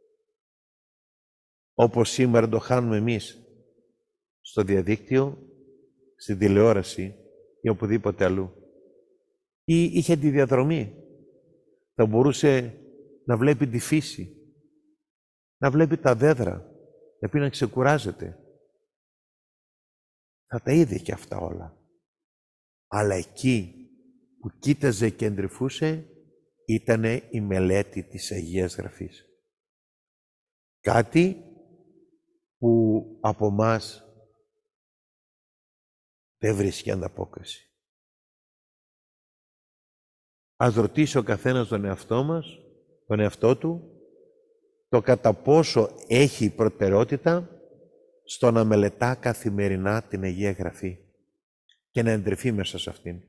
όπως σήμερα το χάνουμε εμείς στο διαδίκτυο, στην τηλεόραση ή οπουδήποτε αλλού. Ή είχε τη διαδρομή. Θα μπορούσε να βλέπει τη φύση, να βλέπει τα δέντρα, να πει να ξεκουράζεται. Θα τα είδε και αυτά όλα. Αλλά εκεί που κοίταζε και εντρυφούσε ήταν η μελέτη της Αγίας Γραφής. Κάτι που από μας δεν βρίσκει ανταπόκριση. Ας ρωτήσει ο καθένας τον εαυτό μας, τον εαυτό του, το κατά πόσο έχει προτεραιότητα στο να μελετά καθημερινά την Αγία Γραφή και να εντρυφεί μέσα σε αυτήν.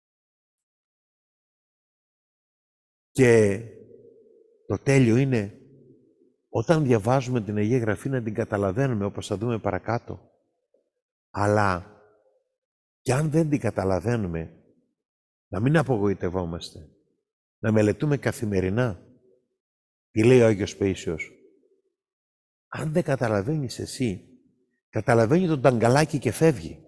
Και το τέλειο είναι όταν διαβάζουμε την Αγία Γραφή να την καταλαβαίνουμε, όπως θα δούμε παρακάτω. Αλλά και αν δεν την καταλαβαίνουμε, να μην απογοητευόμαστε, να μελετούμε καθημερινά. Τι λέει ο Άγιος Παΐσιος? Αν δεν καταλαβαίνεις εσύ, καταλαβαίνει τον ταγκαλάκι και φεύγει.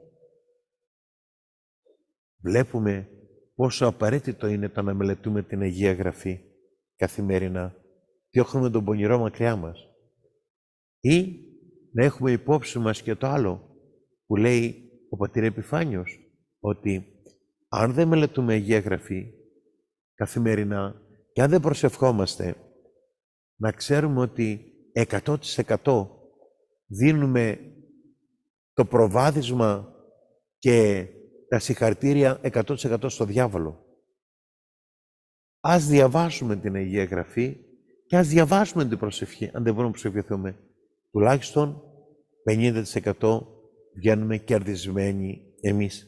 Βλέπουμε πόσο απαραίτητο είναι το να μελετούμε την Αγία Γραφή καθημερινά. Διώχνουμε τον πονηρό μακριά μας. Ή να έχουμε υπόψη μας και το άλλο που λέει ο πατήρ Επιφάνιος, ότι αν δεν μελετούμε Αγία Γραφή καθημερινά και αν δεν προσευχόμαστε, να ξέρουμε ότι εκατό τοις εκατό δίνουμε το προβάδισμα και τα συγχαρητήρια εκατό τοις εκατό στο διάβολο. Ας διαβάσουμε την Αγία Γραφή και ας διαβάσουμε την προσευχή, αν δεν μπορούμε να προσευχηθούμε. Τουλάχιστον πενήντα τοις εκατό βγαίνουμε κερδισμένοι εμείς.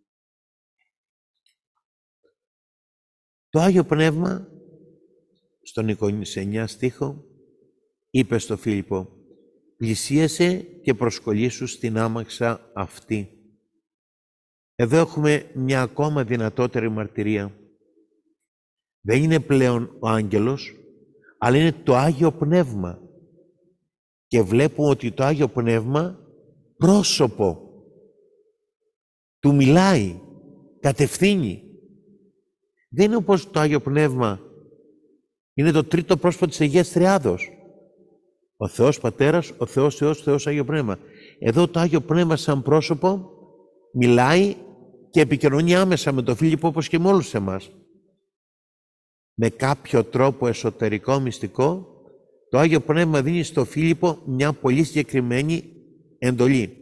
Το Άγιο Πνεύμα, στον είκοσι εννέα στίχο, είπε στο Φίλιππο, πλησίασε και προσκολήσου στην άμαξα αυτή. Εδώ έχουμε μια ακόμα δυνατότερη μαρτυρία. Δεν είναι πλέον ο άγγελος, αλλά είναι το Άγιο Πνεύμα. Και βλέπουμε ότι το Άγιο Πνεύμα πρόσωπο του μιλάει, κατευθύνει. Δεν είναι όπως το Άγιο Πνεύμα είναι το τρίτο πρόσωπο της Αγίας Τριάδος. Ο Θεός Πατέρας, ο Θεός Θεός, ο Θεός Άγιο Πνεύμα. Εδώ το Άγιο Πνεύμα σαν πρόσωπο μιλάει και επικοινωνεί άμεσα με τον Φίλιππο όπως και με όλους εμάς. Με κάποιο τρόπο εσωτερικό μυστικό, το Άγιο Πνεύμα δίνει στο Φίλιππο μια πολύ συγκεκριμένη εντολή.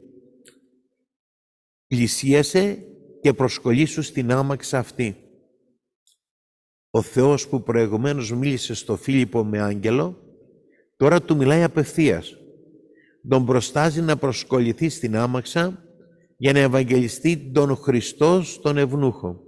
Πλησίασε και προσκολήσου στην άμαξα αυτή. Ο Θεός που προηγουμένως μίλησε στο Φίλιππο με άγγελο, τώρα του μιλάει απευθείας. Τον προστάζει να προσκοληθεί στην άμαξα για να ευαγγελιστεί τον Χριστό στον ευνούχο.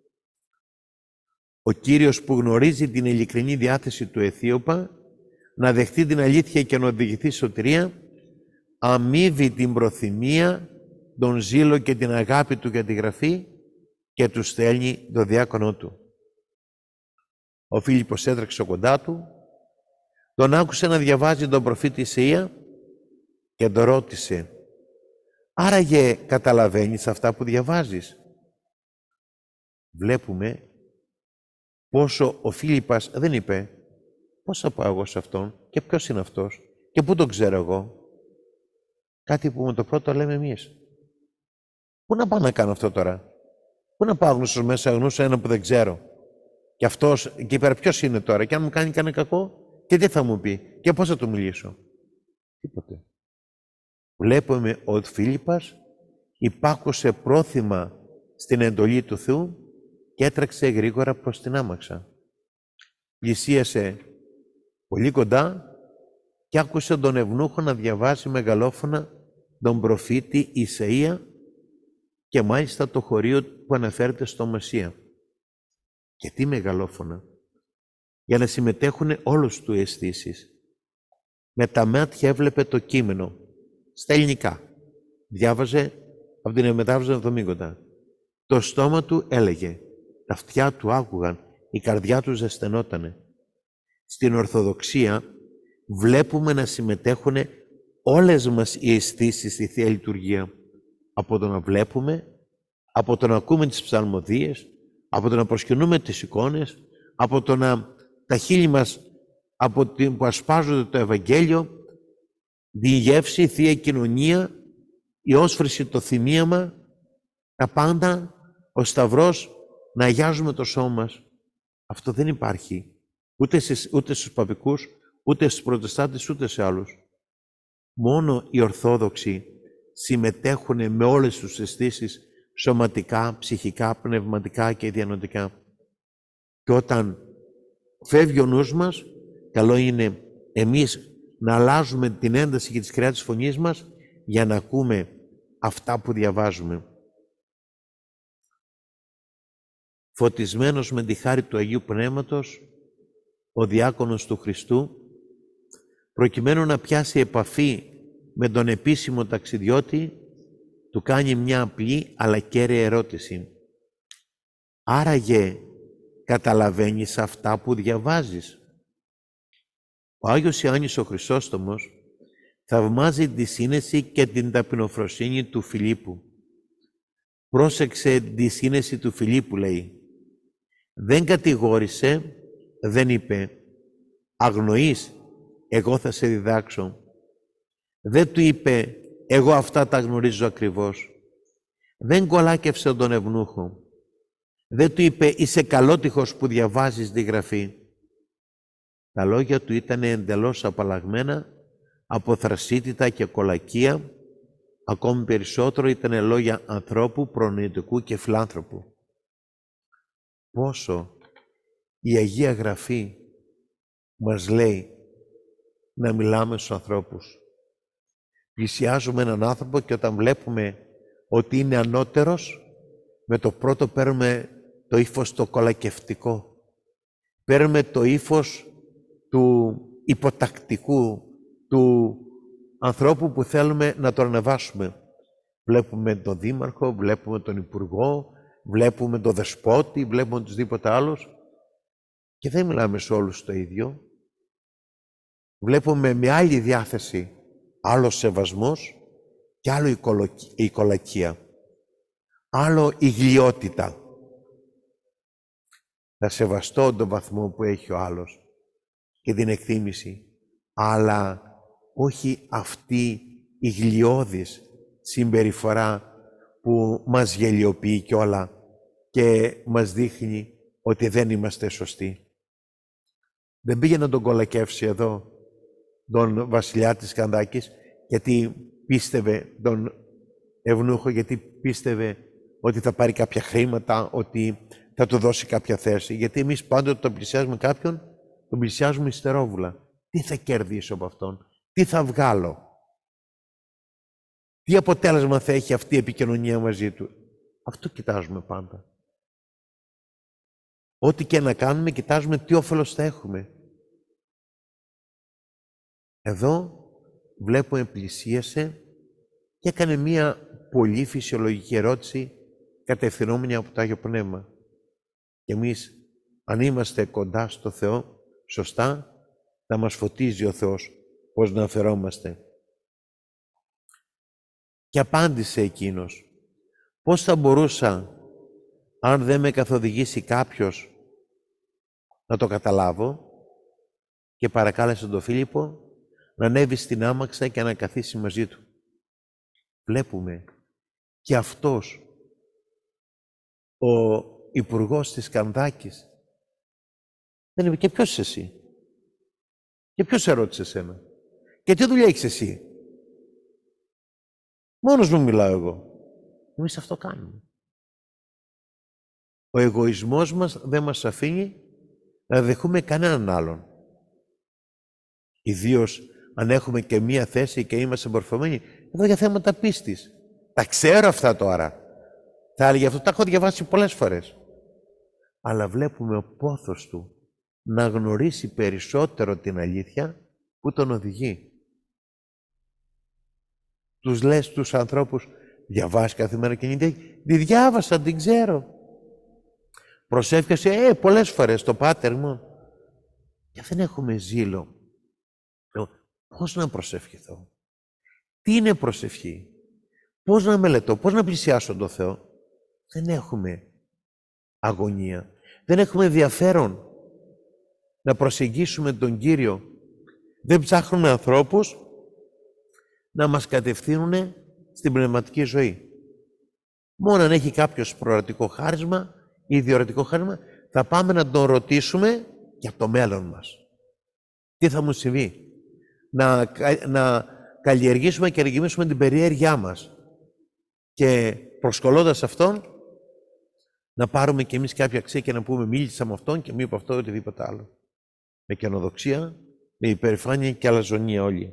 Ο Κύριος που γνωρίζει την ειλικρινή διάθεση του Αιθίωπα να δεχτεί την αλήθεια και να οδηγηθεί σωτηρία, αμείβει την προθυμία, τον ζήλο και την αγάπη του για τη Γραφή και του στέλνει το διάκονό του. Ο Φίλιππος έτρεξε κοντά του, τον άκουσε να διαβάζει τον προφήτη Ισαΐα και τον ρώτησε, άραγε καταλαβαίνεις αυτά που διαβάζεις? Βλέπουμε πόσο ο Φίλιππας δεν είπε, πώς θα πάω εγώ σε αυτόν και ποιος είναι αυτός και πού τον ξέρω εγώ. Κάτι που με το πρώτο λέμε εμείς. Πού να πάω να κάνω αυτό τώρα? Πού να πάω γνωστός μέσα γνωστό ένα που δεν ξέρω? Και αυτός εκεί πέρα ποιος είναι τώρα? Και αν μου κάνει κανένα κακό, και τι θα μου πει? Και πώς θα του μιλήσω? Τίποτε. Βλέπουμε ότι ο Φίλιππας υπάκουσε πρόθυμα στην εντολή του Θεού και έτρεξε γρήγορα προς την άμαξα. Πλησίασε πολύ κοντά και άκουσε τον ευνούχο να διαβάσει μεγαλόφωνα τον προφήτη Ισαΐα και μάλιστα το χωρίο που αναφέρεται στο Μεσσία. Και τι μεγαλόφωνα? Για να συμμετέχουν όλους του αισθήσεις. Με τα μάτια έβλεπε το κείμενο στα ελληνικά. Διάβαζε από την μετάφραση εβδομήντα. Το στόμα του έλεγε, τα αυτιά του άκουγαν, η καρδιά του ζεσθενότανε. Στην Ορθοδοξία βλέπουμε να συμμετέχουν όλες μας οι αισθήσεις στη Θεία Λειτουργία. Από το να βλέπουμε, από το να ακούμε τις ψαλμοδίες, από το να προσκυνούμε τις εικόνες, από το να τα χείλη μας από την που ασπάζονται το Ευαγγέλιο, η γεύση, η Θεία Κοινωνία, η όσφρηση, το θυμίαμα, τα πάντα ο Σταυρός να αγιάζουμε το σώμα μας, αυτό δεν υπάρχει. Ούτε, στις, ούτε στους παπικούς, ούτε στους προτεστάντες, ούτε σε άλλους. Μόνο οι Ορθόδοξοι συμμετέχουν με όλες τους αισθήσεις, σωματικά, ψυχικά, πνευματικά και διανοητικά. Και όταν φεύγει ο νους μας, καλό είναι εμείς να αλλάζουμε την ένταση και τις κρέας της φωνής μας για να ακούμε αυτά που διαβάζουμε. Φωτισμένος με τη χάρη του Αγίου Πνεύματος, ο διάκονος του Χριστού, προκειμένου να πιάσει επαφή με τον επίσημο ταξιδιώτη, του κάνει μια απλή αλλά κέρια ερώτηση. Άραγε καταλαβαίνεις αυτά που διαβάζεις? Ο Άγιος Ιωάννης ο Χρυσόστομος θαυμάζει τη σύνεση και την ταπεινοφροσύνη του Φιλίππου. Πρόσεξε τη σύνεση του Φιλίππου, λέει. Δεν κατηγόρησε, δεν είπε αγνοείς, εγώ θα σε διδάξω. Δεν του είπε εγώ αυτά τα γνωρίζω ακριβώς. Δεν κολάκευσε τον ευνούχο. Δεν του είπε είσαι καλότυχος που διαβάζεις τη Γραφή. Τα λόγια του ήταν εντελώς απαλλαγμένα από θρασίτητα και κολακία, ακόμη περισσότερο ήταν λόγια ανθρώπου, προνοητικού και φιλάνθρωπου. Πόσο η Αγία Γραφή μας λέει να μιλάμε στους ανθρώπους. Πλησιάζουμε έναν άνθρωπο και όταν βλέπουμε ότι είναι ανώτερος, με το πρώτο παίρνουμε το ύφος το κολακευτικό. Παίρνουμε το ύφος του υποτακτικού, του ανθρώπου που θέλουμε να τον ανεβάσουμε. Βλέπουμε τον δήμαρχο, βλέπουμε τον υπουργό, βλέπουμε τον δεσπότη, βλέπουμε οτιδήποτε άλλος και δεν μιλάμε σε όλους το ίδιο. Βλέπουμε με άλλη διάθεση άλλο σεβασμός και άλλο η, κολοκ... η κολακία, άλλο η γλιότητα. Θα σεβαστώ τον βαθμό που έχει ο άλλος και την εκτίμηση, αλλά όχι αυτή η γλιώδης συμπεριφορά που μας γελιοποιεί κιόλα και μας δείχνει ότι δεν είμαστε σωστοί. Δεν πήγε να τον κολακεύσει εδώ τον βασιλιά της Κανδάκης, γιατί πίστευε τον ευνούχο, γιατί πίστευε ότι θα πάρει κάποια χρήματα, ότι θα του δώσει κάποια θέση. Γιατί εμείς πάντοτε τον πλησιάζουμε κάποιον, τον πλησιάζουμε υστερόβουλα. Τι θα κερδίσω από αυτόν, τι θα βγάλω, τι αποτέλεσμα θα έχει αυτή η επικοινωνία μαζί του. Αυτό κοιτάζουμε πάντα. Ό,τι και να κάνουμε, κοιτάζουμε τι όφελος θα έχουμε. Εδώ βλέπουμε πλησίασε και έκανε μία πολύ φυσιολογική ερώτηση κατευθυνόμενη από το Άγιο Πνεύμα. Και εμείς, αν είμαστε κοντά στο Θεό, σωστά, θα μας φωτίζει ο Θεός πώς να φερόμαστε. Και απάντησε εκείνος, πώς θα μπορούσα, αν δεν με καθοδηγήσει κάποιος, να το καταλάβω? Και παρακάλεσε τον Φίλιππο να ανέβει στην άμαξα και να καθίσει μαζί του. Βλέπουμε και αυτός ο υπουργός της Κανδάκης δεν είπε και ποιος είσαι εσύ, και ποιος ερώτησε εσένα, και τι δουλειά έχεις εσύ? Μόνος μου μιλάω εγώ. Εμείς αυτό κάνουμε. Ο εγωισμός μας δεν μας αφήνει να δεχούμε κανέναν άλλον. Ιδίως αν έχουμε και μία θέση και είμαστε μορφωμένοι εδώ για θέματα πίστης. Τα ξέρω αυτά τώρα. Θα έλεγε αυτό, τα έχω διαβάσει πολλές φορές. Αλλά βλέπουμε ο πόθος του να γνωρίσει περισσότερο την αλήθεια που τον οδηγεί. Τους λες τους ανθρώπους, διαβάζεις κάθε μέρα και νύχτα? Τη διάβασα, την ξέρω. Προσεύχεσαι, ε, πολλές φορές το πάτερ μου. Και δεν έχουμε ζήλο. Πώς να προσευχηθώ? Τι είναι προσευχή? Πώς να μελετώ? Πώς να πλησιάσω τον Θεό? Δεν έχουμε αγωνία. Δεν έχουμε ενδιαφέρον να προσεγγίσουμε τον Κύριο. Δεν ψάχνουμε ανθρώπους να μας κατευθύνουν στην πνευματική ζωή. Μόνο αν έχει κάποιος προορατικό χάρισμα ή διορατικό χάρισμα, θα πάμε να τον ρωτήσουμε για το μέλλον μας. Τι θα μου συμβεί. Να, να καλλιεργήσουμε και ρηγημίσουμε την περιέργειά μας. Και προσκολώντας αυτόν, να πάρουμε κι εμείς κάποια αξία και να πούμε μίλησα με αυτόν και μη είπε αυτό οτιδήποτε άλλο. Με καινοδοξία, με υπερηφάνεια και αλαζονία όλοι.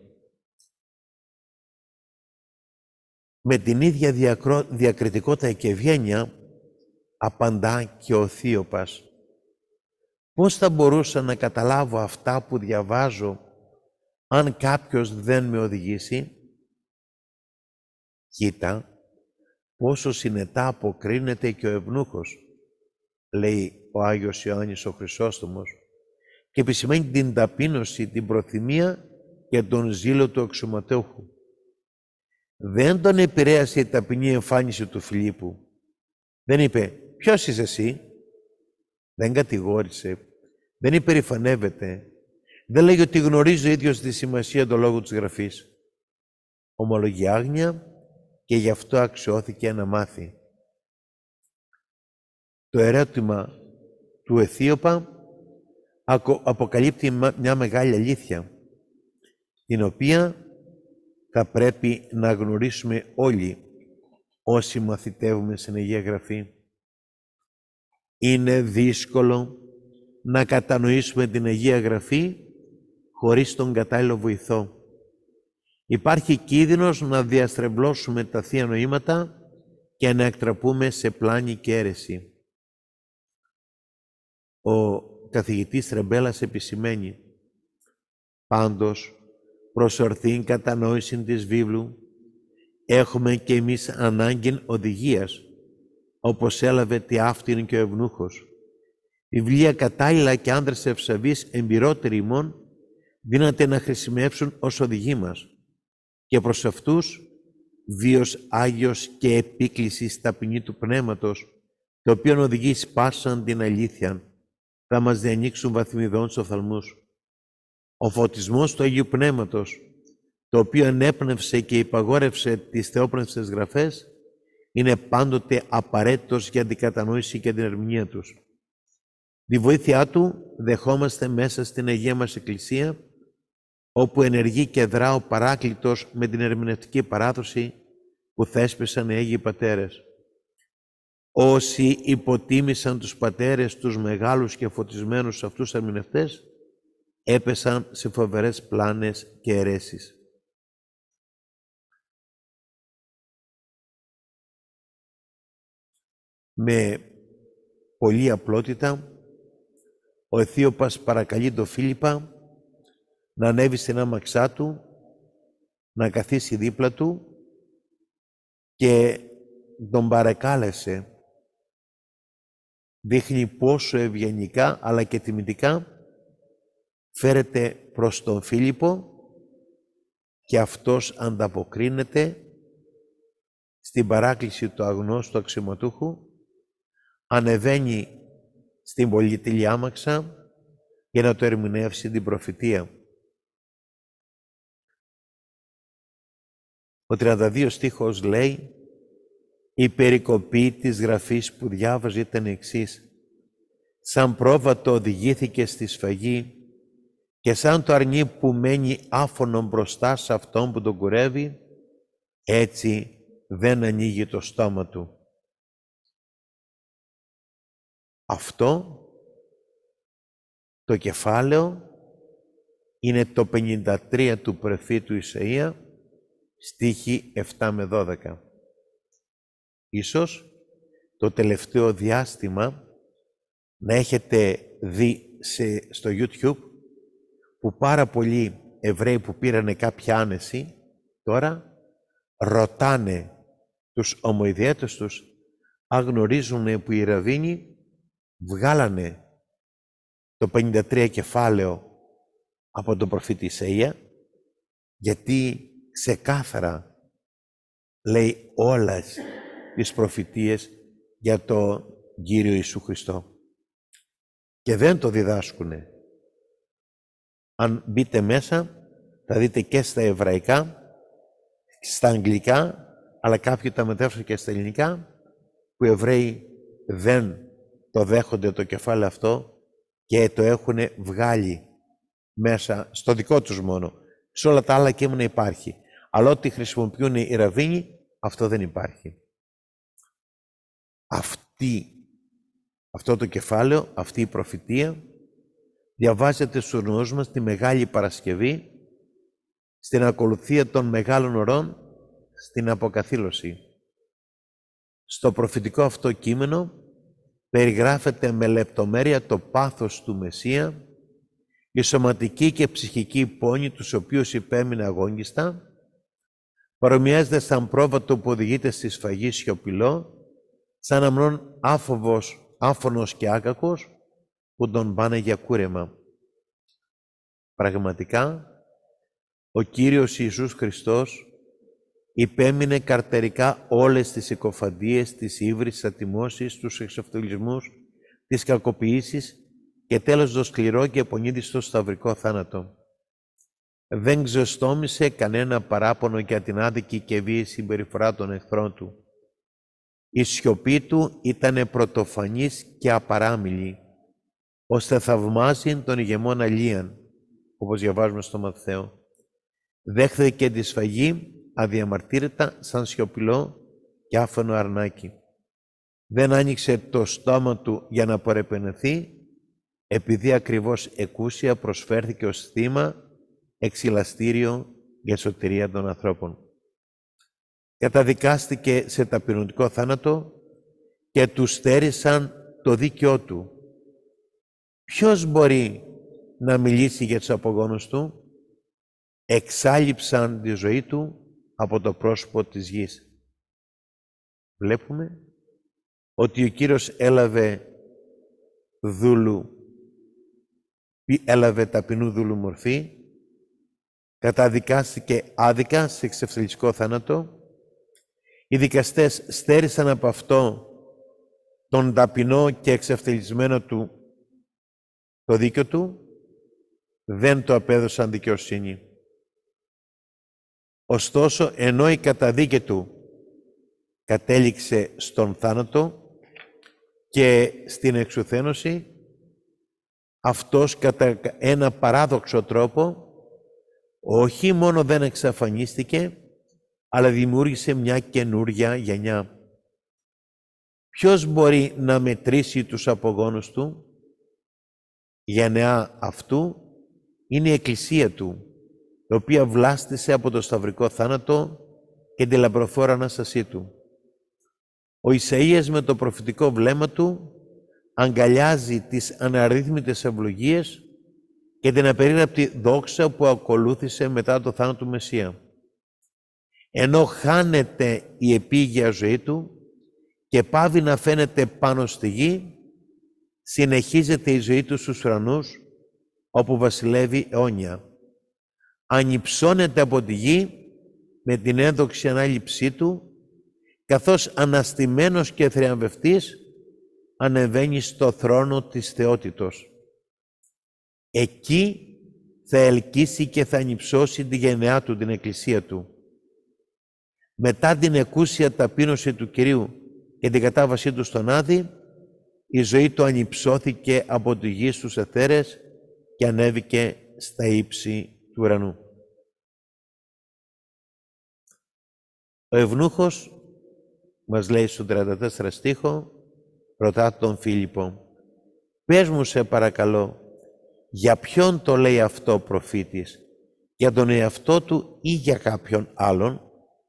Με την ίδια διακρο... διακριτικότητα και ευγένεια απαντά και ο Θείοπας. Πώς θα μπορούσα να καταλάβω αυτά που διαβάζω αν κάποιος δεν με οδηγήσει? Κοίτα πόσο συνετά αποκρίνεται και ο ευνούχος, λέει ο Άγιος Ιωάννης ο Χρυσόστομος, και επισημαίνει την ταπείνωση, την προθυμία και τον ζήλο του αξιωματούχου. Δεν τον επηρέασε η ταπεινή εμφάνιση του Φιλίππου. Δεν είπε «Ποιος είσαι εσύ?» Δεν κατηγόρησε, δεν υπερηφανεύεται, δεν λέγει ότι γνωρίζει ο ίδιος τη σημασία του λόγου της Γραφής. Ομολογεί άγνοια και γι' αυτό αξιώθηκε να μάθει. Το ερώτημα του Αιθίωπα αποκαλύπτει μια μεγάλη αλήθεια, την οποία θα πρέπει να γνωρίσουμε όλοι όσοι μαθητεύουμε στην Αγία Γραφή. Είναι δύσκολο να κατανοήσουμε την Αγία Γραφή χωρίς τον κατάλληλο βοηθό. Υπάρχει κίνδυνος να διαστρεβλώσουμε τα Θεία Νοήματα και να εκτραπούμε σε πλάνη και αίρεση. Ο καθηγητής Τρεμπέλας επισημαίνει «Πάντως, προς ορθήν κατανόηση της βίβλου, έχουμε και εμείς ανάγκη οδηγίας, όπως έλαβε τι αυτήν και ο ευνούχος. Βιβλία κατάλληλα και άνδρες ευσαβείς εμπειρότεροι ημών δύναται να χρησιμεύσουν ως οδηγοί μας και προς αυτούς βίος Άγιος και επίκλησης ταπεινή του Πνεύματος, το οποίο οδηγεί εις πάσαν την αλήθεια, θα μας διανοίξουν βαθμιδών στους οφθαλμούς. Ο φωτισμός του Αγίου Πνεύματος, το οποίο ενέπνευσε και υπαγόρευσε τις θεόπνευστες γραφές, είναι πάντοτε απαραίτητος για την κατανόηση και την ερμηνεία τους. Τη βοήθειά του δεχόμαστε μέσα στην Αγία μας Εκκλησία, όπου ενεργεί και δρά ο Παράκλητος με την ερμηνευτική παράδοση που θέσπισαν οι Άγιοι Πατέρες. Όσοι υποτίμησαν τους πατέρες, τους μεγάλους και φωτισμένους αυτούς ερμηνευτές, έπεσαν σε φοβερές πλάνες και αιρέσεις. Με πολλή απλότητα, ο Αιθίωπας παρακαλεί τον Φίλιππα να ανέβει στην άμαξά του, να καθίσει δίπλα του και τον παρακάλεσε. Δείχνει πόσο ευγενικά αλλά και τιμητικά φέρεται προς τον Φίλιππο και αυτός ανταποκρίνεται στην παράκληση του αγνώστου αξιωματούχου, ανεβαίνει στην πολυτελή άμαξα για να το ερμηνεύσει την προφητεία. Ο τριάντα δύο στίχος λέει, η περικοπή της γραφής που διάβαζε ήταν εξής: σαν πρόβατο οδηγήθηκε στη σφαγή και σαν το αρνί που μένει άφωνο μπροστά σε αυτόν που τον κουρεύει, έτσι δεν ανοίγει το στόμα του. Αυτό το κεφάλαιο είναι το πενήντα τρία του προφήτου Ισαΐα, στίχοι επτά με δώδεκα. Ίσως το τελευταίο διάστημα να έχετε δει σε, στο YouTube που πάρα πολλοί Εβραίοι που πήρανε κάποια άνεση τώρα ρωτάνε τους ομοειδιέτες τους αν γνωρίζουν που οι Ραβίνοι βγάλανε το πενήντα τρία κεφάλαιο από τον προφήτη Ισαΐα, γιατί ξεκάθαρα λέει όλες τις προφητείες για τον Κύριο Ιησού Χριστό. Και δεν το διδάσκουνε. Αν μπείτε μέσα, θα δείτε και στα εβραϊκά, στα αγγλικά, αλλά κάποιοι τα μετέφρασαν και στα ελληνικά, που οι Εβραίοι δεν το δέχονται το κεφάλαιο αυτό και το έχουν βγάλει μέσα στο δικό τους μόνο. Σε όλα τα άλλα κείμενα υπάρχει. Αλλά ό,τι χρησιμοποιούν οι Ραβίνοι, αυτό δεν υπάρχει. Αυτή, αυτό το κεφάλαιο, αυτή η προφητεία, διαβάζεται στους νους μας τη Μεγάλη Παρασκευή, στην ακολουθία των μεγάλων ωρών, στην αποκαθήλωση. Στο προφητικό αυτό κείμενο περιγράφεται με λεπτομέρεια το πάθος του Μεσσία, η σωματική και ψυχική πόνη τους οποίους υπέμεινε αγώνιστα, παρομοιάζεται σαν πρόβατο που οδηγείται στη σφαγή σιωπηλό, σαν αμνών άφοβος, άφωνος και άκακος που τον πάνε για κούρεμα. Πραγματικά, ο Κύριος Ιησούς Χριστός υπέμεινε καρτερικά όλες τις συκοφαντίες, τις ύβρις, τις ατιμώσεις, τους εξευτελισμούς, τις κακοποιήσεις και τέλος το σκληρό και πονίδιστο σταυρικό θάνατο. Δεν ξεστόμησε κανένα παράπονο για την άδικη και βίαιη συμπεριφορά των εχθρών του. Η σιωπή του ήταν πρωτοφανής και απαράμιλη, ώστε θαυμάζει τον ηγεμόνα Λίαν, όπως διαβάζουμε στο Ματθαίο. Δέχθηκε τη σφαγή αδιαμαρτύρητα σαν σιωπηλό και άφωνο αρνάκι. Δεν άνοιξε το στόμα του για να παρεπενεθεί, επειδή ακριβώς εκούσια προσφέρθηκε ως θύμα εξηλαστήριο για σωτηρία των ανθρώπων. Καταδικάστηκε σε ταπεινωτικό θάνατο και του στέρισαν το δίκαιό του. Ποιος μπορεί να μιλήσει για τους απογόνους του? Εξάλειψαν τη ζωή του από το πρόσωπο της γης. Βλέπουμε ότι ο Κύριος έλαβε δούλου, έλαβε ταπεινού δούλου μορφή, καταδικάστηκε άδικα σε εξευτελιστικό θάνατο. Οι δικαστές στέρισαν από αυτό τον ταπεινό και εξευτελισμένο του το δίκιο του, δεν το απέδωσαν δικαιοσύνη. Ωστόσο, ενώ η καταδίκη του κατέληξε στον θάνατο και στην εξουθένωση, αυτός κατά ένα παράδοξο τρόπο όχι μόνο δεν εξαφανίστηκε, αλλά δημιούργησε μια καινούρια γενιά. Ποιος μπορεί να μετρήσει τους απογόνους του? Η γενεά αυτού είναι η Εκκλησία του, η οποία βλάστησε από το σταυρικό θάνατο και τη λαμπροφόρα Ανάστασή του. Ο Ισαΐας με το προφητικό βλέμμα του αγκαλιάζει τις αναρρύθμιτες ευλογίες και την απερίγραπτη δόξα που ακολούθησε μετά το θάνατο του Μεσσία. Ενώ χάνεται η επίγεια ζωή του και πάβει να φαίνεται πάνω στη γη, συνεχίζεται η ζωή του στους ουρανούς, όπου βασιλεύει αιώνια. Ανυψώνεται από τη γη με την ένδοξη ανάληψή του, καθώς αναστημένος και θριαμβευτής ανεβαίνει στο θρόνο της θεότητος. Εκεί θα ελκύσει και θα ανυψώσει τη γενεά του, την Εκκλησία του. Μετά την εκούσια ταπείνωση του Κυρίου και την κατάβασή του στον Άδη, η ζωή του ανυψώθηκε από τη γη στους αιθέρες και ανέβηκε στα ύψη του ουρανού. Ο Ευνούχος μας λέει στον τριάντα τέσσερα στίχο, ρωτά τον Φίλιππο, «Πες μου σε παρακαλώ, για ποιον το λέει αυτό ο προφήτης, για τον εαυτό του ή για κάποιον άλλον?»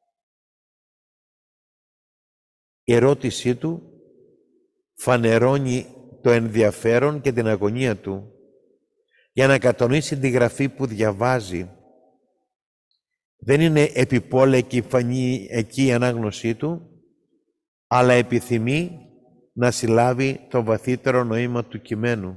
Η ερώτησή του φανερώνει το ενδιαφέρον και την αγωνία του για να κατανοήσει τη γραφή που διαβάζει. Δεν είναι επιπόλαικη φανή εκεί η ανάγνωσή του, αλλά επιθυμεί να συλλάβει το βαθύτερο νοήμα του κειμένου.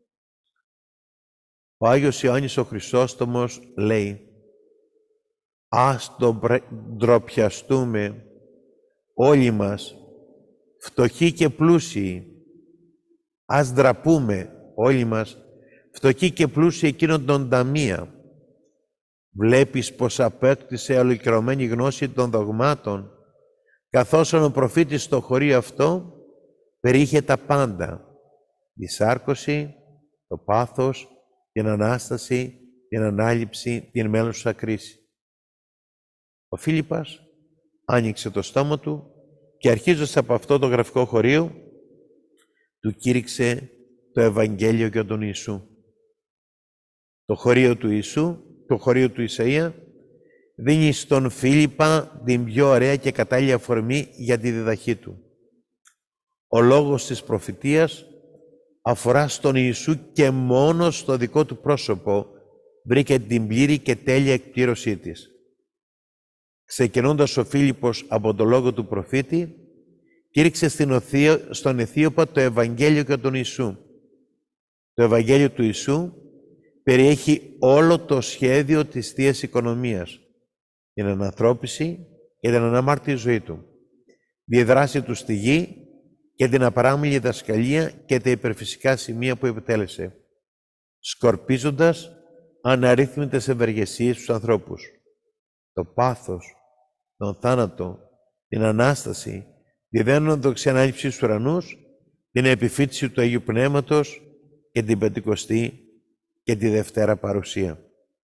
Ο Άγιος Ιωάννης ο Χρυσόστομος λέει, «Ας το ντροπιαστούμε όλοι μας, φτωχοί και πλούσιοι, ας ντραπούμε όλοι μας, φτωχοί και πλούσιοι εκείνον τον ταμεία. Βλέπεις πως απέκτησε ολοκληρωμένη γνώση των δογμάτων, καθώς ο προφήτης στο χωρίο αυτό περιείχε τα πάντα, τη σάρκωση, το πάθος, την Ανάσταση, την Ανάληψη, την μέλουσα κρίση. Ο Φίλιππας άνοιξε το στόμα του και αρχίζοντας από αυτό το γραφικό χωρίο, του κήρυξε το Ευαγγέλιο για τον Ιησού. Το χωρίο του Ιησού, το χωρίο του Ισαΐα, δίνει στον Φίλιππα την πιο ωραία και κατάλληλη αφορμή για τη διδαχή του. Ο λόγος της προφητείας αφορά στον Ιησού και μόνο στο δικό του πρόσωπο βρήκε την πλήρη και τέλεια εκπλήρωσή της. Ξεκινώντας ο Φίλιππος από το λόγο του προφήτη, κήρυξε στην Οθείο, στον Αιθίωπα το Ευαγγέλιο για τον Ιησού. Το Ευαγγέλιο του Ιησού περιέχει όλο το σχέδιο της Θείας Οικονομίας, την ανανθρώπιση και την αναμάρτητη ζωή του, τη δράση του στη γη και την απαράμιλη διδασκαλία και τα υπερφυσικά σημεία που επιτέλεσε, σκορπίζοντας αναρρύθμιτες ευεργεσίες στους ανθρώπους. Το πάθος, τον θάνατο, την Ανάσταση, τη δένοντοξη ανάληψη στους ουρανούς, την επιφύτηση του Αγίου Πνεύματος και την Πεντηκοστή και τη Δευτέρα Παρουσία.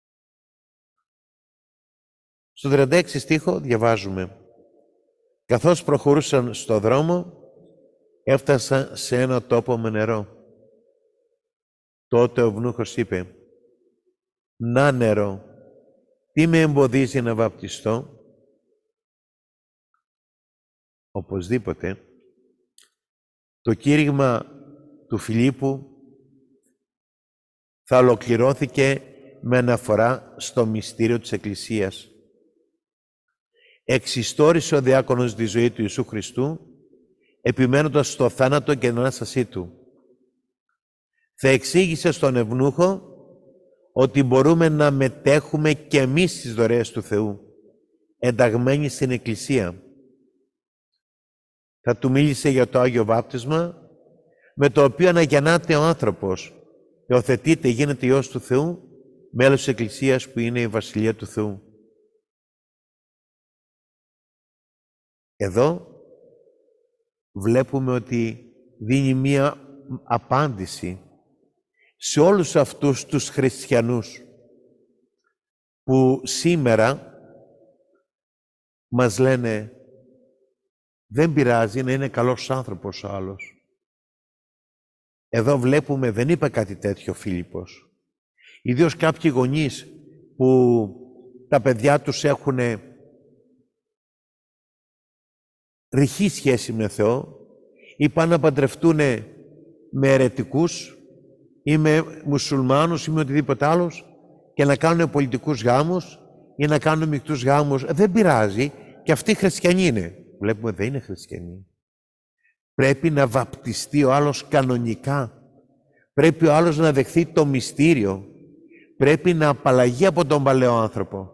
Στο τριάντα έξι στίχο διαβάζουμε: «Καθώς προχωρούσαν στο δρόμο, έφτασαν σε ένα τόπο με νερό. Τότε ο Ευνούχος είπε: «Να νερό, τι με εμποδίζει να βαπτιστώ?» Οπωσδήποτε, το κήρυγμα του Φιλίππου θα ολοκληρώθηκε με αναφορά στο μυστήριο της Εκκλησίας. Εξιστόρισε ο διάκονος τη ζωή του Ιησού Χριστού, επιμένοντας στο θάνατο και την Ανάστασή του. Θα εξήγησε στον Ευνούχο ότι μπορούμε να μετέχουμε και εμείς στις δωρεές του Θεού, ενταγμένοι στην Εκκλησία. Θα του μίλησε για το Άγιο Βάπτισμα, με το οποίο αναγεννάται ο άνθρωπος, υιοθετείται, γίνεται Υιός του Θεού, μέλος της Εκκλησίας που είναι η Βασιλεία του Θεού. Εδώ βλέπουμε ότι δίνει μία απάντηση σε όλους αυτούς τους χριστιανούς που σήμερα μας λένε δεν πειράζει να είναι καλός άνθρωπος ο άλλος. Εδώ βλέπουμε, δεν είπε κάτι τέτοιο ο Φίλιππος. Ιδίως κάποιοι γονείς που τα παιδιά τους έχουν ρηχή σχέση με Θεό ή πάνε να παντρευτούν με αιρετικούς ή με μουσουλμάνους ή με οτιδήποτε άλλος και να κάνουν πολιτικούς γάμους ή να κάνουν μεικτούς γάμους. Δεν πειράζει, και αυτοί χριστιανοί είναι. Βλέπουμε δεν είναι χριστιανοί. Πρέπει να βαπτιστεί ο άλλος κανονικά. Πρέπει ο άλλος να δεχθεί το μυστήριο. Πρέπει να απαλλαγεί από τον παλαιό άνθρωπο.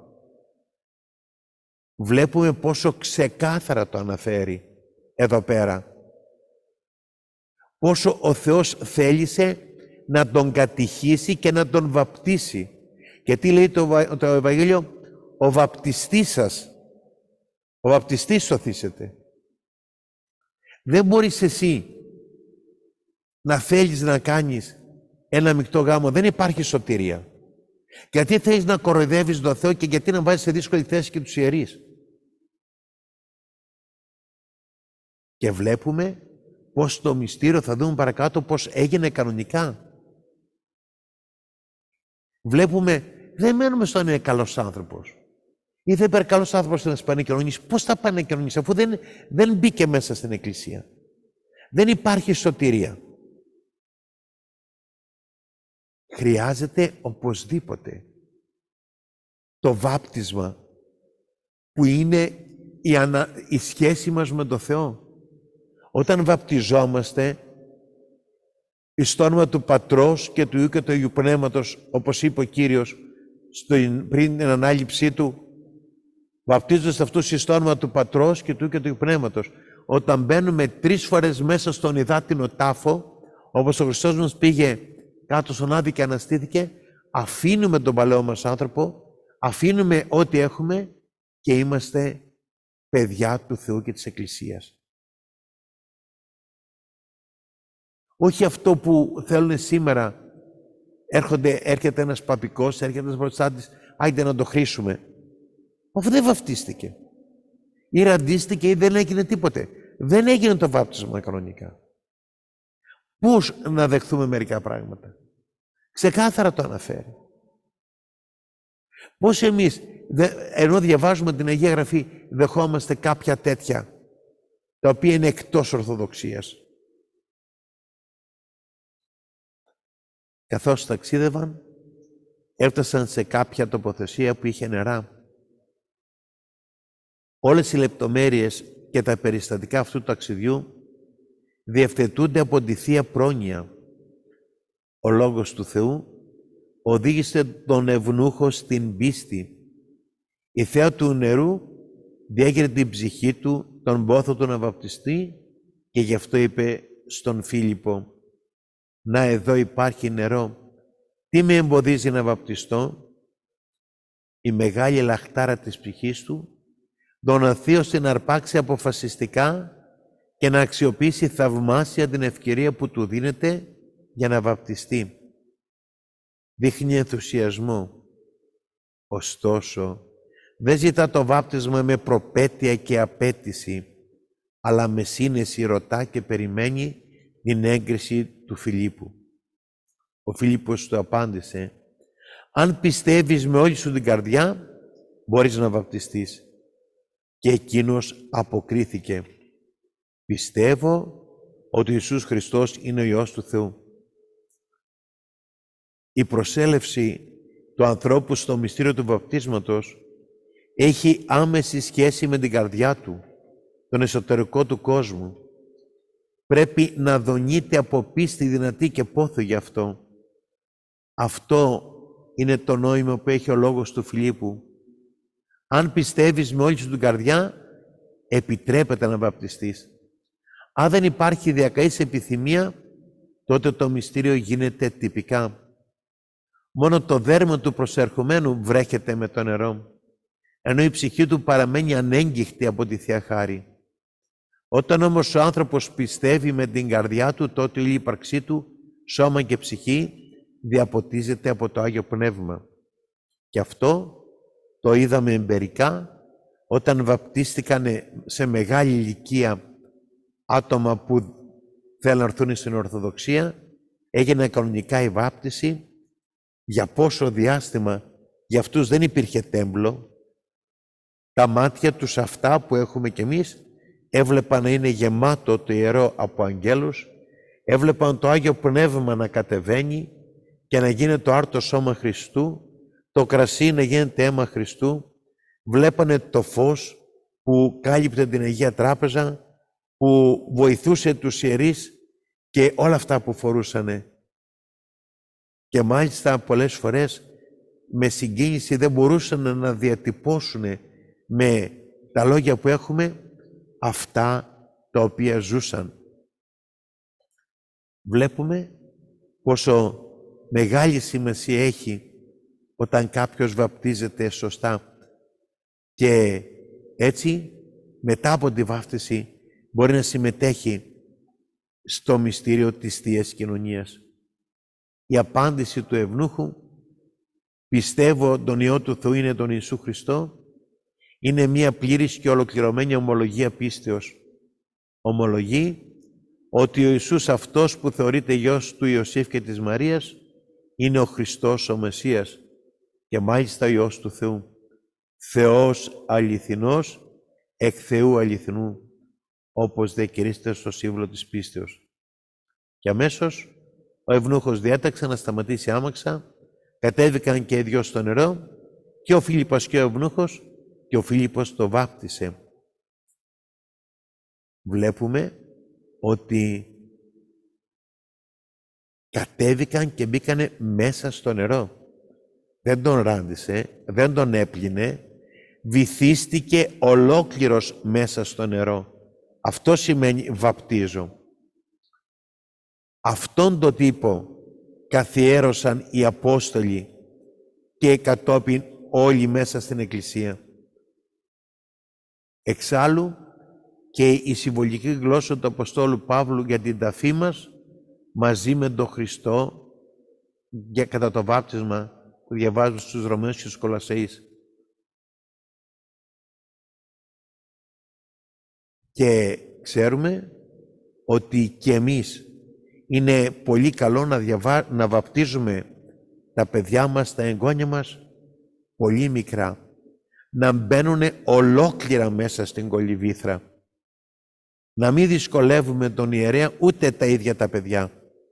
Βλέπουμε πόσο ξεκάθαρα το αναφέρει εδώ πέρα. Πόσο ο Θεός θέλησε να τον κατηχήσει και να τον βαπτίσει. Και τι λέει το, το Ευαγγέλιο? Ο βαπτιστής σας, ο βαπτιστής σωθήσετε. Δεν μπορείς εσύ να θέλεις να κάνεις ένα μεικτό γάμο. Δεν υπάρχει σωτηρία. Γιατί θέλεις να κοροϊδεύεις τον Θεό και γιατί να βάζεις σε δύσκολη θέση και τους ιερείς? Και βλέπουμε πως το μυστήριο, θα δούμε παρακάτω, πως έγινε κανονικά. Βλέπουμε, δεν μένουμε στο αν είναι καλός άνθρωπος. Ή δεν είναι καλός άνθρωπος να πανεκκοινωνήσει. Πώς θα πανεκκοινωνήσει, αφού δεν, δεν μπήκε μέσα στην Εκκλησία? Δεν υπάρχει σωτηρία. Χρειάζεται οπωσδήποτε το βάπτισμα που είναι η, ανα... η σχέση μας με τον Θεό. Όταν βαπτιζόμαστε εις το όνομα του Πατρός και του Υιού και του Αγίου Πνεύματος, όπως είπε ο Κύριος στο, πριν την ανάληψή του, βαπτίζοντας αυτούς εις το όνομα του Πατρός και του Υιού και του Αγίου Πνεύματος. Όταν μπαίνουμε τρεις φορές μέσα στον υδάτινο τάφο, όπως ο Χριστός μας πήγε κάτω στον Άδη και αναστήθηκε, αφήνουμε τον παλαιό μας άνθρωπο, αφήνουμε ό,τι έχουμε και είμαστε παιδιά του Θεού και της Εκκλησίας. Όχι αυτό που θέλουν σήμερα. Έρχονται, έρχεται ένας παπικός, έρχεται ένας προτεστάντης, άιντε να το χρήσουμε. Αφού δεν βαπτίστηκε. Ή ραντίστηκε ή δεν έγινε τίποτε. Δεν έγινε το βάπτισμα κανονικά. Πώς να δεχθούμε μερικά πράγματα. Ξεκάθαρα το αναφέρει. Πώς εμείς, ενώ διαβάζουμε την Αγία Γραφή, δεχόμαστε κάποια τέτοια, τα οποία είναι εκτός Ορθοδοξίας. Καθώς ταξίδευαν, έφτασαν σε κάποια τοποθεσία που είχε νερά. Όλες οι λεπτομέρειες και τα περιστατικά αυτού του ταξιδιού διευθετούνται από τη Θεία Πρόνοια. Ο Λόγος του Θεού οδήγησε τον ευνούχο στην πίστη. Η Θεία του νερού διέγερε την ψυχή του, τον πόθο του να βαπτιστεί, και γι' αυτό είπε στον Φίλιππο: «Να, εδώ υπάρχει νερό. Τι με εμποδίζει να βαπτιστώ?» Η μεγάλη λαχτάρα της ψυχής του τον αθείωσε να αρπάξει αποφασιστικά και να αξιοποιήσει θαυμάσια την ευκαιρία που του δίνεται για να βαπτιστεί. Δείχνει ενθουσιασμό. Ωστόσο, δεν ζητά το βάπτισμα με προπέτεια και απέτηση, αλλά με σύνεση ρωτά και περιμένει την έγκριση του Φιλίππου. Ο Φίλιππος του απάντησε: «Αν πιστεύεις με όλη σου την καρδιά, μπορείς να βαπτιστείς». Και εκείνος αποκρίθηκε: «Πιστεύω ότι ο Ιησούς Χριστός είναι ο Υιός του Θεού». Η προσέλευση του ανθρώπου στο μυστήριο του βαπτίσματος έχει άμεση σχέση με την καρδιά του, τον εσωτερικό του κόσμο. Πρέπει να δονείται από πίστη δυνατή και πόθο γι' αυτό. Αυτό είναι το νόημα που έχει ο λόγος του Φιλίππου. Αν πιστεύεις με όλη σου την καρδιά, επιτρέπεται να βαπτιστείς. Αν δεν υπάρχει διακαής επιθυμία, τότε το μυστήριο γίνεται τυπικά. Μόνο το δέρμα του προσερχομένου βρέχεται με το νερό, ενώ η ψυχή του παραμένει ανέγγιχτη από τη Θεία Χάρη. Όταν όμως ο άνθρωπος πιστεύει με την καρδιά του, τότε η ύπαρξή του, σώμα και ψυχή, διαποτίζεται από το Άγιο Πνεύμα. Και αυτό το είδαμε εμπειρικά όταν βαπτίστηκαν σε μεγάλη ηλικία άτομα που θέλουν να έρθουν στην Ορθοδοξία. Έγινε κανονικά η βάπτιση. Για πόσο διάστημα? Για αυτούς δεν υπήρχε τέμπλο. Τα μάτια τους αυτά που έχουμε κι εμείς έβλεπαν να είναι γεμάτο το ιερό από αγγέλους, έβλεπαν το Άγιο Πνεύμα να κατεβαίνει και να γίνεται το άρτο σώμα Χριστού, το κρασί να γίνεται αίμα Χριστού, βλέπανε το φως που κάλυπτε την Αγία Τράπεζα, που βοηθούσε τους ιερείς και όλα αυτά που φορούσανε. Και μάλιστα πολλές φορές με συγκίνηση δεν μπορούσαν να διατυπώσουν με τα λόγια που έχουμε αυτά τα οποία ζούσαν. Βλέπουμε πόσο μεγάλη σημασία έχει όταν κάποιος βαπτίζεται σωστά και έτσι μετά από τη βάφτιση μπορεί να συμμετέχει στο μυστήριο της Θείας Κοινωνίας. Η απάντηση του ευνούχου, πιστεύω τον Υιό του Θεού είναι τον Ιησού Χριστό, είναι μία πλήρης και ολοκληρωμένη ομολογία πίστεως. Ομολογεί ότι ο Ιησούς αυτός που θεωρείται γιος του Ιωσήφ και της Μαρίας είναι ο Χριστός ο Μεσσίας και μάλιστα ο Υιός του Θεού. Θεός αληθινός, εκ Θεού αληθινού, όπως δε κηρύσσεται στο σύμβολο της πίστεως. Και αμέσως ο ευνούχος διέταξε να σταματήσει άμαξα, κατέβηκαν και οι δυο στο νερό και ο Φίλιππος και ο ευνούχος και ο Φίλιππος το βάπτισε. Βλέπουμε ότι κατέβηκαν και μπήκανε μέσα στο νερό. Δεν τον ράντισε, δεν τον έπλυνε, βυθίστηκε ολόκληρος μέσα στο νερό. Αυτό σημαίνει βαπτίζω. Αυτόν τον τύπο καθιέρωσαν οι Απόστολοι και κατόπιν όλοι μέσα στην Εκκλησία. Εξάλλου και η συμβολική γλώσσα του Αποστόλου Παύλου για την ταφή μας μαζί με τον Χριστό για κατά το βάπτισμα που διαβάζουμε στους Ρωμαίους και στους Κολασσαίους. Και ξέρουμε ότι και εμείς είναι πολύ καλό να, διαβα... να βαπτίζουμε τα παιδιά μας, τα εγγόνια μας πολύ μικρά, να μπαίνουν ολόκληρα μέσα στην κολυβήθρα, να μην δυσκολεύουμε τον ιερέα ούτε τα ίδια τα παιδιά,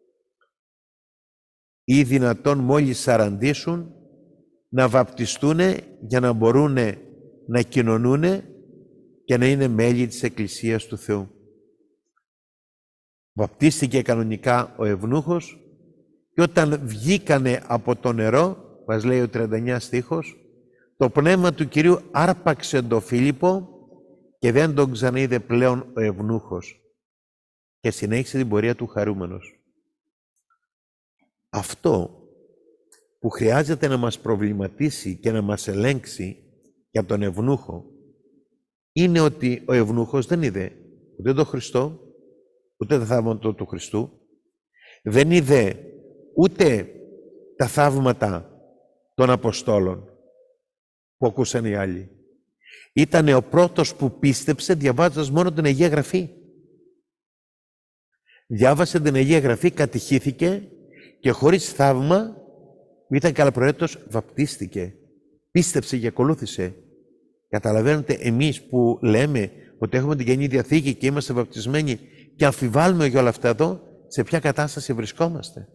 ή δυνατόν μόλις σαραντήσουν να βαπτιστούν για να μπορούν να κοινωνούν και να είναι μέλη της Εκκλησίας του Θεού. Βαπτίστηκε κανονικά ο Ευνούχος και όταν βγήκανε από το νερό, μας λέει ο τριάντα εννέα στίχος, το πνεύμα του Κυρίου άρπαξε τον Φίλιππο και δεν τον ξαναείδε πλέον ο Ευνούχος και συνέχισε την πορεία του χαρούμενος. Αυτό που χρειάζεται να μας προβληματίσει και να μας ελέγξει για τον Ευνούχο είναι ότι ο Ευνούχος δεν είδε ούτε τον Χριστό, ούτε τα θαύματα του Χριστού, δεν είδε ούτε τα θαύματα των Αποστόλων που ακούσαν οι άλλοι. Ήτανε ο πρώτος που πίστεψε διαβάζοντας μόνο την Αγία Γραφή. Διάβασε την Αγία Γραφή, κατηχήθηκε και χωρίς θαύμα, ήταν καλαπροαίρετος, βαπτίστηκε. Πίστεψε και ακολούθησε. Καταλαβαίνετε, εμείς που λέμε ότι έχουμε την Καινή Διαθήκη και είμαστε βαπτισμένοι και αμφιβάλλουμε για όλα αυτά εδώ, σε ποια κατάσταση βρισκόμαστε.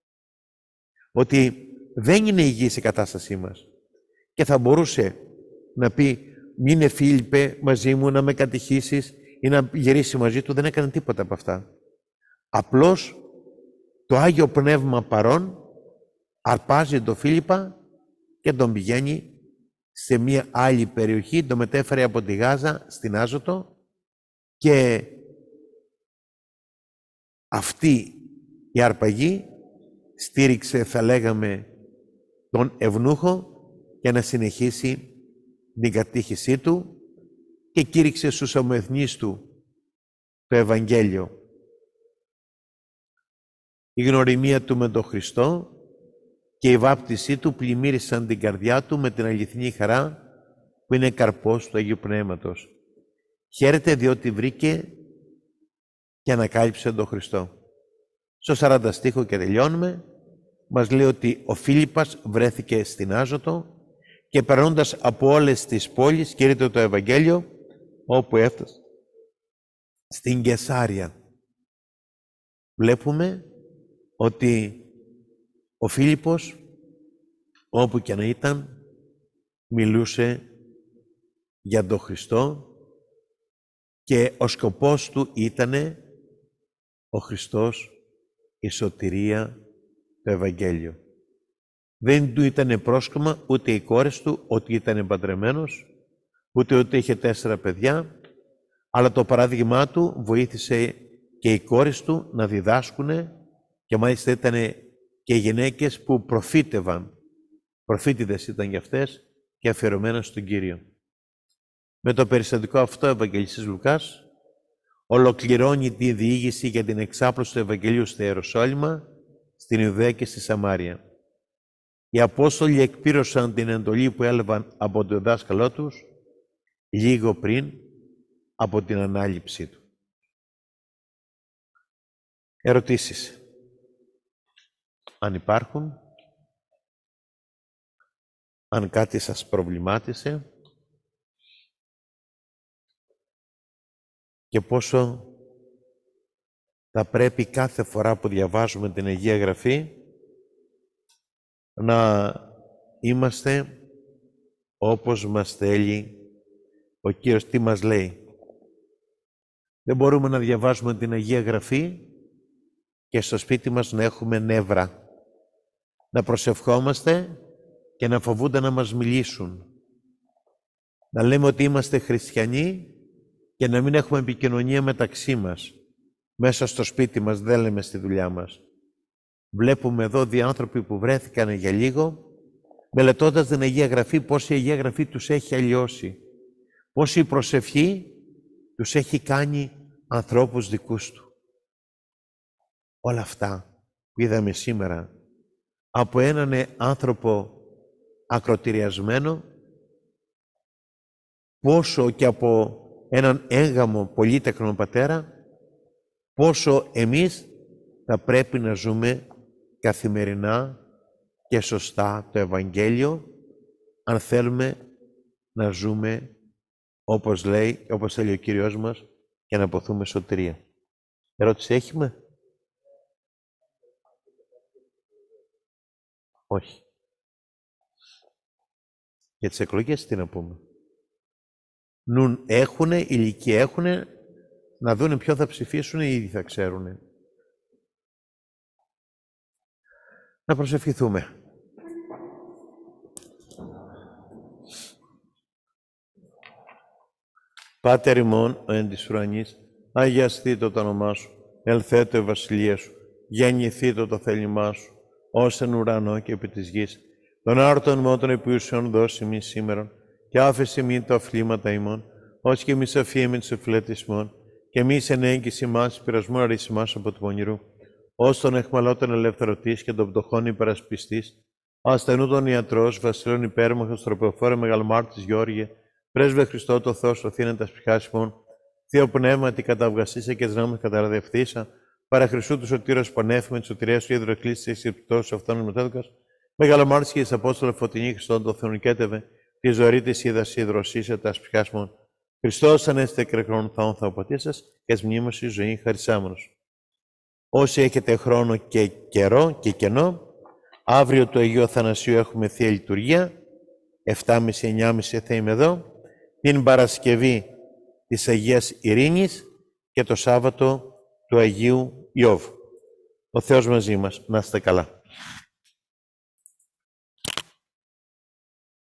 Ότι δεν είναι υγιής η κατάστασή μας. Και θα μπορούσε να πει, μείνε Φίλιππε μαζί μου να με κατηχήσεις ή να γυρίσει μαζί του, δεν έκανε τίποτα από αυτά. Απλώς το Άγιο Πνεύμα παρών αρπάζει τον Φίλιππα και τον πηγαίνει σε μια άλλη περιοχή, τον μετέφερε από τη Γάζα στην Άζωτο και αυτή η αρπαγή στήριξε, θα λέγαμε, τον Ευνούχο για να συνεχίσει την κατήχησή του και κήρυξε στους ομοεθνείς του το Ευαγγέλιο. Η γνωριμία του με τον Χριστό και η βάπτισή του πλημμύρισαν την καρδιά του με την αληθινή χαρά που είναι καρπός του Αγίου Πνεύματος. Χαίρεται διότι βρήκε και ανακάλυψε τον Χριστό. Στο σαράντα στίχο και τελειώνουμε, μας λέει ότι ο Φίλιππας βρέθηκε στην Άζωτο και περνώντας από όλες τις πόλεις κήρυτε το Ευαγγέλιο όπου έφτασε στην Καισάρια. Βλέπουμε ότι ο Φίλιππος όπου και να ήταν μιλούσε για τον Χριστό και ο σκοπός του ήτανε ο Χριστός, η σωτηρία, το Ευαγγέλιο. Δεν του ήτανε πρόσκομα ούτε οι κόρες του ότι ήταν παντρεμένος, ούτε ότι είχε τέσσερα παιδιά, αλλά το παράδειγμά του βοήθησε και οι κόρες του να διδάσκουνε και μάλιστα ήταν και οι γυναίκες που προφήτευαν. Προφήτηδες ήταν για αυτές και αφιερωμένες στον Κύριο. Με το περιστατικό αυτό ο Ευαγγελιστής Λουκάς ολοκληρώνει τη διήγηση για την εξάπλωση του Ευαγγελίου στο Ιεροσόλυμα, στην Ιουδαία και στη Σαμάρια. Οι Απόστολοι εκπλήρωσαν την εντολή που έλαβαν από τον δάσκαλό τους λίγο πριν από την ανάληψή του. Ερωτήσεις, αν υπάρχουν, αν κάτι σας προβλημάτισε και πόσο θα πρέπει κάθε φορά που διαβάζουμε την Αγία Γραφή να είμαστε όπως μας θέλει ο Κύριος. Τι μας λέει? Δεν μπορούμε να διαβάζουμε την Αγία Γραφή και στο σπίτι μας να έχουμε νεύρα. Να προσευχόμαστε και να φοβούνται να μας μιλήσουν. Να λέμε ότι είμαστε χριστιανοί και να μην έχουμε επικοινωνία μεταξύ μας. Μέσα στο σπίτι μας, δεν λέμε στη δουλειά μας. Βλέπουμε εδώ δύο άνθρωποι που βρέθηκαν για λίγο, μελετώντας την Αγία Γραφή, πώς η Αγία Γραφή τους έχει αλλοιώσει. Πώς η προσευχή τους έχει κάνει ανθρώπους δικούς του. Όλα αυτά που είδαμε σήμερα από έναν άνθρωπο ακροτηριασμένο, πόσο και από έναν έγγαμο πολύτεκνο πατέρα, πόσο εμείς θα πρέπει να ζούμε καθημερινά και σωστά το Ευαγγέλιο, αν θέλουμε να ζούμε όπως λέει, όπως θέλει ο Κύριος μας, και να αποθούμε σωτηρία. Ερώτηση έχουμε? Όχι. Για τις εκλογές τι να πούμε? Νουν έχουνε, ηλικία έχουνε, να δούνε ποιο θα ψηφίσουν ή ήδη θα ξέρουνε. Να προσευχηθούμε. Πάτερ ημών, ο εν της ουρανής, αγιαστήτω το όνομά σου, ελθέτω η βασιλεία σου, γεννηθήτω το θέλημά σου, ως εν ουρανό και επί της γης. Τον άρτον ημών των επιούσεων δώσει ημίν σήμερον, και άφεση ημίν τα οφλήματα ημών, ως και εμείς αφήμεν τους εφλέτης ημών, και εμείς εν έγκυση μας πειρασμού αρρύς ημάς από του πονηρού, ως τον εχμαλώτων ελευθερωτής και των πτωχών υπερασπιστής, ασθενού των ιατρός, βασιλών υπέρμαχος, τροπεοφόρε μεγαλμάρτης Γεώργιε, πρέσβε Χριστό το Θεό σωθήνε τα σπιχάς ημών, Θείο Πνεύματι καταυγασίσα και δυνάμεις καταραδευθήσα, παρά Χριστού του σωτήρος πανέφημε, τη σωτηρία σου ίδρυο κλείσει εις επιπτώσεις αυτών μετέδοκας, μεγαλομάρτης και εις Απόστολε φωτεινή Χριστόν το θεονικέτευε, τη ζωή της είδας υδροσίσε τα σπιχάς ημών. Χριστός ανέστε κρεκρών θαών θαοπατήσας, και ας μνήμωση ζωή χαρισάμενος. Όσοι έχετε χρόνο και καιρό και κενό, αύριο του Αγίου Αθανασίου έχουμε Θεία Λειτουργία, επτά και μισή εννιά και μισή θα είμαι εδώ, την Παρασκευή της Αγίας Ειρήνης και το Σάββατο του Αγίου Ιώβ. Ο Θεός μαζί μας. Να είστε καλά.